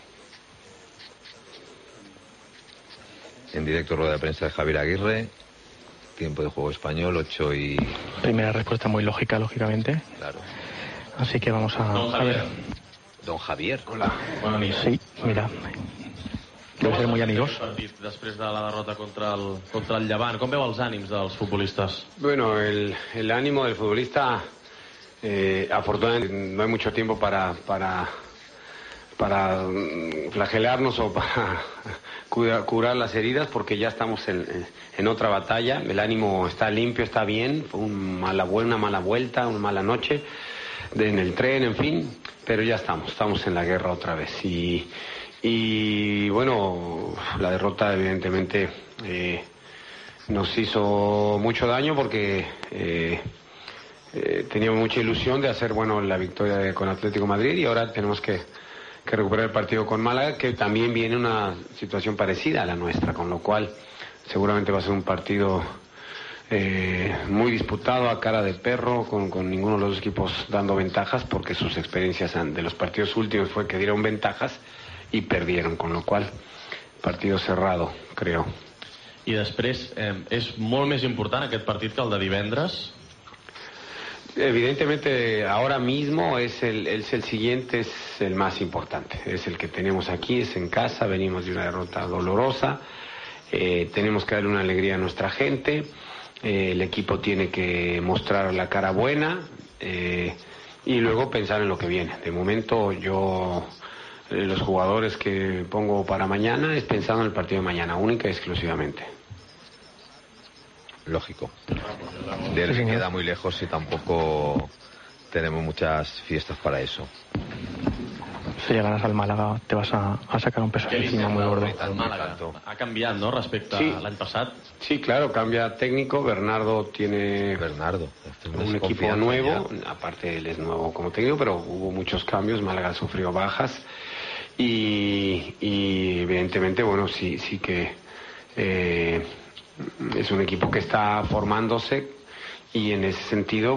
En directo, rueda de prensa de Javier Aguirre. Tiempo de juego español, 8 y... Primera respuesta muy lógica, lógicamente. Claro. Así que vamos a ver. Don Javier. Hola. Bona nit. Sí, mira. Deu ser muy amigos. Després de la derrota contra el Llevant, com veu els ànims dels futbolistas? Bueno, el ánimo del futbolista, afortunadamente no hay mucho tiempo para flagelarnos o para curar las heridas, porque ya estamos en otra batalla. El ánimo está limpio, está bien. Fue una mala vuelta, una mala noche en el tren, en fin, pero ya estamos en la guerra otra vez. Y bueno, la derrota evidentemente nos hizo mucho daño porque teníamos mucha ilusión de hacer la victoria con Atlético de Madrid, y ahora tenemos que recuperar el partido con Málaga, que también viene una situación parecida a la nuestra, con lo cual seguramente va a ser un partido muy disputado, a cara de perro, con ninguno de los dos equipos dando ventajas, porque sus experiencias de los partidos últimos fue que dieron ventajas y perdieron, con lo cual partido cerrado, creo. I després, és molt més important aquest partit que el de divendres? Evidentemente ahora mismo es el siguiente, es el más importante, es el que tenemos aquí, es en casa, venimos de una derrota dolorosa, tenemos que darle una alegría a nuestra gente, el equipo tiene que mostrar la cara buena y luego pensar en lo que viene. De momento los jugadores que pongo para mañana es pensando en el partido de mañana, única y exclusivamente. Lógico. Derby queda muy lejos y tampoco tenemos muchas fiestas para eso. Si llegaras al Málaga te vas a sacar un peso encima muy gordo. El Málaga ha canviat, no?, respecte a l'any passat. Sí, claro, cambia técnico. Bernardo tiene un equipo nuevo, aparte él es nuevo como técnico, pero hubo muchos cambios. Málaga sufrió bajas y evidentemente, sí que es un equipo que está formándose, y en ese sentido,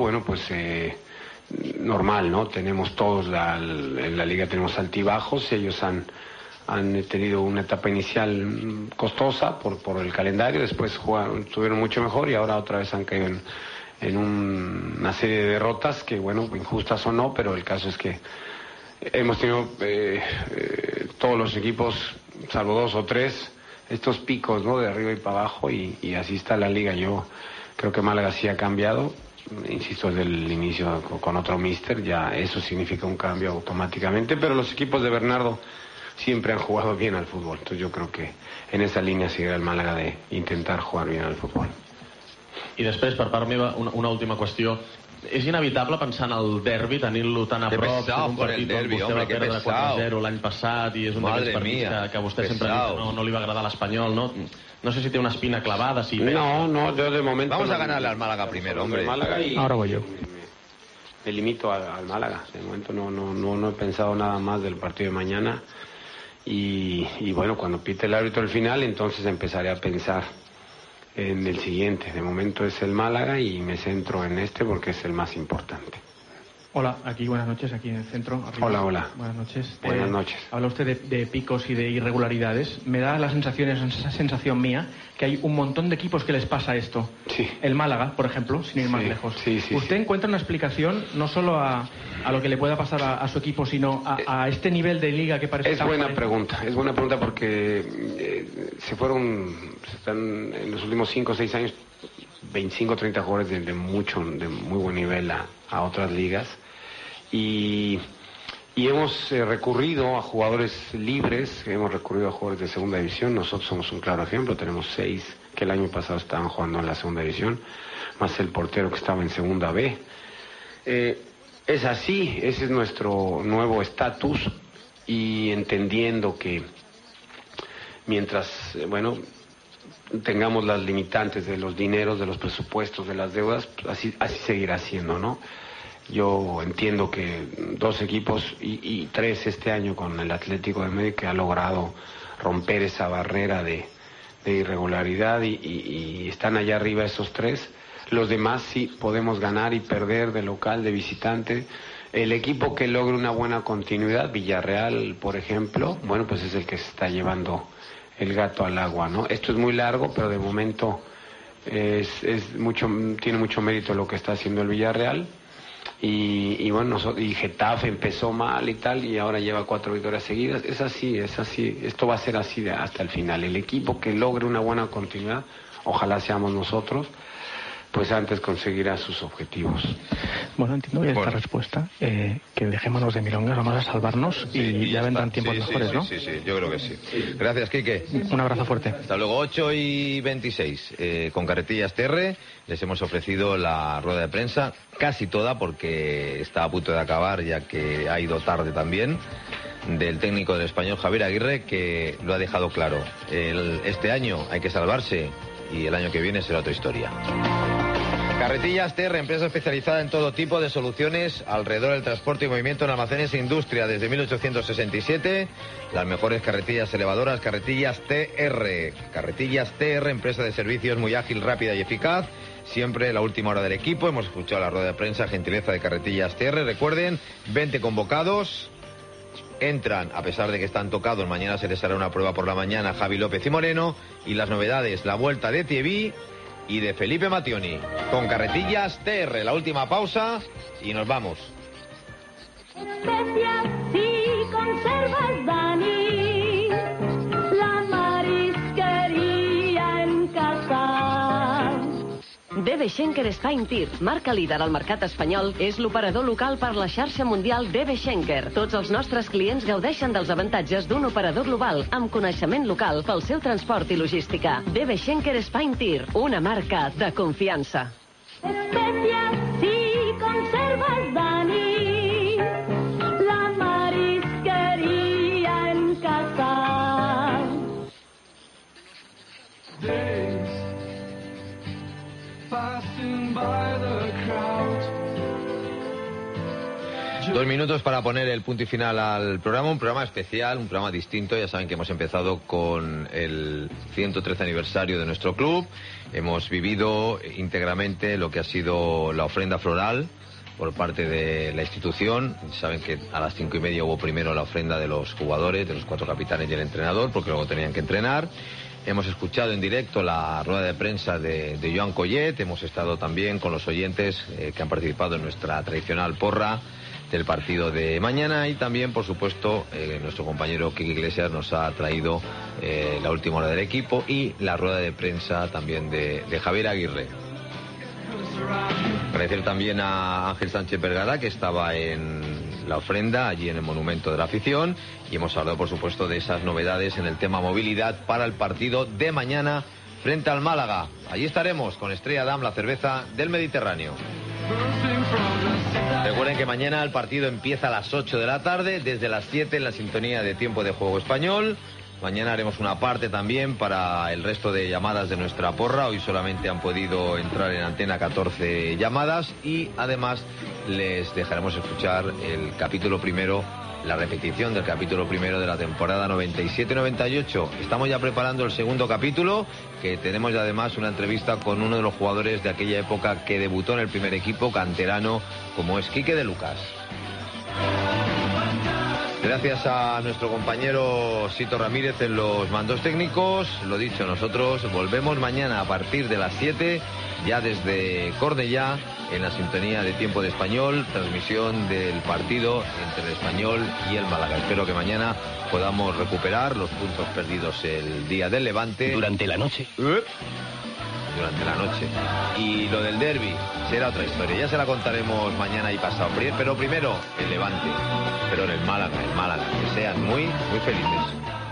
normal, ¿no? Tenemos todos, en la liga tenemos altibajos. Ellos han tenido una etapa inicial costosa por el calendario, después estuvieron mucho mejor y ahora otra vez han caído en una serie de derrotas que, injustas o no, pero el caso es que hemos tenido todos los equipos, salvo 2 o 3, estos picos, ¿no?, de arriba y para abajo, y así está la liga. Yo creo que Málaga sí ha cambiado, insisto, desde el inicio con otro míster, ya eso significa un cambio automáticamente, pero los equipos de Bernardo siempre han jugado bien al fútbol, entonces yo creo que en esa línea seguirá el Málaga de intentar jugar bien al fútbol. I després, per part meva, una última qüestió. És inevitable pensar en el derbi, tenint-lo tan a prop, un partit on vostè va perdre 4-0 l'any passat, i és un d'aquells partits que vostè sempre ha dit que no li va agradar l'Espanyol, no? No sé si té una espina clavada, si... No, yo de momento... Vamos a ganarle al Málaga primero, hombre. Ahora voy yo. me limito al Málaga. De momento no he pensado nada más del partido de mañana. Y bueno, cuando pite el árbitro el final, entonces empezaré a pensar en el siguiente. De momento es el Málaga y me centro en este porque es el más importante. Hola, aquí buenas noches, aquí en el centro. Arriba. Hola. Buenas noches. Buenas noches. Habla usted de picos y de irregularidades. Me da la sensación mía que hay un montón de equipos que les pasa esto. Sí. El Málaga, por ejemplo, sin ir más lejos. ¿Usted encuentra una explicación no solo a lo que le pueda pasar a su equipo, sino a este nivel de liga que parece Es buena pregunta porque están en los últimos 5 o 6 años 25 o 30 jugadores de muy buen nivel a otras ligas. Y hemos recurrido a jugadores libres, hemos recurrido a jugadores de segunda división. Nosotros somos un claro ejemplo, tenemos 6 que el año pasado estaban jugando en la segunda división, más el portero que estaba en segunda B. Es así, ese es nuestro nuevo estatus, y entendiendo que mientras, tengamos las limitantes de los dineros, de los presupuestos, de las deudas, así seguirá siendo, ¿no? Yo entiendo que 2 equipos y 3 este año con el Atlético de Madrid, que ha logrado romper esa barrera de irregularidad y están allá arriba esos 3. Los demás sí podemos ganar y perder de local, de visitante. El equipo que logre una buena continuidad, Villarreal, por ejemplo, pues es el que se está llevando el gato al agua, ¿no? Esto es muy largo, pero de momento tiene mucho mérito lo que está haciendo el Villarreal. Y Getafe empezó mal y tal, y ahora lleva 4 victorias seguidas. Es así, esto va a ser así hasta el final. El equipo que logre una buena continuidad, ojalá seamos nosotros, pues antes conseguirá sus objetivos. Bueno, entiendo bien esta respuesta, que dejémonos de milongas, vamos a salvarnos y ya vendrán tiempos mejores, ¿no? Sí, yo creo que sí. Gracias, Quique. Un abrazo fuerte. Hasta luego. 8:26. Con Carretillas TR les hemos ofrecido la rueda de prensa, casi toda, porque está a punto de acabar, ya que ha ido tarde también, del técnico del Español, Javier Aguirre, que lo ha dejado claro. Este año hay que salvarse y el año que viene será otra historia. Carretillas TR, empresa especializada en todo tipo de soluciones alrededor del transporte y movimiento en almacenes e industria desde 1867. Las mejores carretillas elevadoras, Carretillas TR. Carretillas TR, empresa de servicios muy ágil, rápida y eficaz. Siempre la última hora del equipo. Hemos escuchado la rueda de prensa, gentileza de Carretillas TR. Recuerden, 20 convocados. Entran, a pesar de que están tocados, mañana se les hará una prueba por la mañana, Javi López y Moreno. Y las novedades, la vuelta de Thierry y de Felipe Mattioni. Con Carretillas TR, la última pausa y nos vamos. Especias y conservas, Dani, la marisquería en casa. DB Schenker Spine Tir, marca líder al mercat espanyol, és l'operador local per la xarxa mundial DB Schenker. Tots els nostres clients gaudeixen dels avantatges d'un operador global amb coneixement local pel seu transport i logística. DB Schenker Spine Tir, una marca de confiança. Especias y conservas, Dani, la marisquería en casa. 2 minutos para poner el punto y final al programa, un programa especial, un programa distinto. Ya saben que hemos empezado con el 113 aniversario de nuestro club. Hemos vivido íntegramente lo que ha sido la ofrenda floral por parte de la institución. Saben que a las 5:30 hubo primero la ofrenda de los jugadores, de los 4 capitanes y el entrenador, porque luego tenían que entrenar. Hemos escuchado en directo la rueda de prensa de Joan Collet. Hemos estado también con los oyentes que han participado en nuestra tradicional porra del partido de mañana, y también, por supuesto, nuestro compañero Quique Iglesias nos ha traído la última hora del equipo y la rueda de prensa también de Javier Aguirre. Agradecer también a Ángel Sánchez Vergara, que estaba en la ofrenda allí en el Monumento de la Afición, y hemos hablado, por supuesto, de esas novedades en el tema movilidad para el partido de mañana frente al Málaga. Allí estaremos con Estrella Damm, la cerveza del Mediterráneo. Recuerden que mañana el partido empieza a las 8 de la tarde, desde las 7 en la sintonía de Tiempo de Juego Español. Mañana haremos una parte también para el resto de llamadas de nuestra porra. Hoy solamente han podido entrar en antena 14 llamadas y además les dejaremos escuchar el capítulo primero, la repetición del capítulo primero de la temporada 97-98. Estamos ya preparando el segundo capítulo, que tenemos ya además una entrevista con uno de los jugadores de aquella época que debutó en el primer equipo, canterano, como es Quique de Lucas. Gracias a nuestro compañero Sito Ramírez en los mandos técnicos. Lo dicho, nosotros volvemos mañana a partir de las 7, ya desde Cornellá, en la sintonía de Tiempo de Español, transmisión del partido entre el Español y el Málaga. Espero que mañana podamos recuperar los puntos perdidos el día del Levante. Durante la noche. Durante la noche. Y lo del derbi será otra historia. Ya se la contaremos mañana y pasado. Pero primero el Levante. Pero en el Málaga. Que sean muy, muy felices.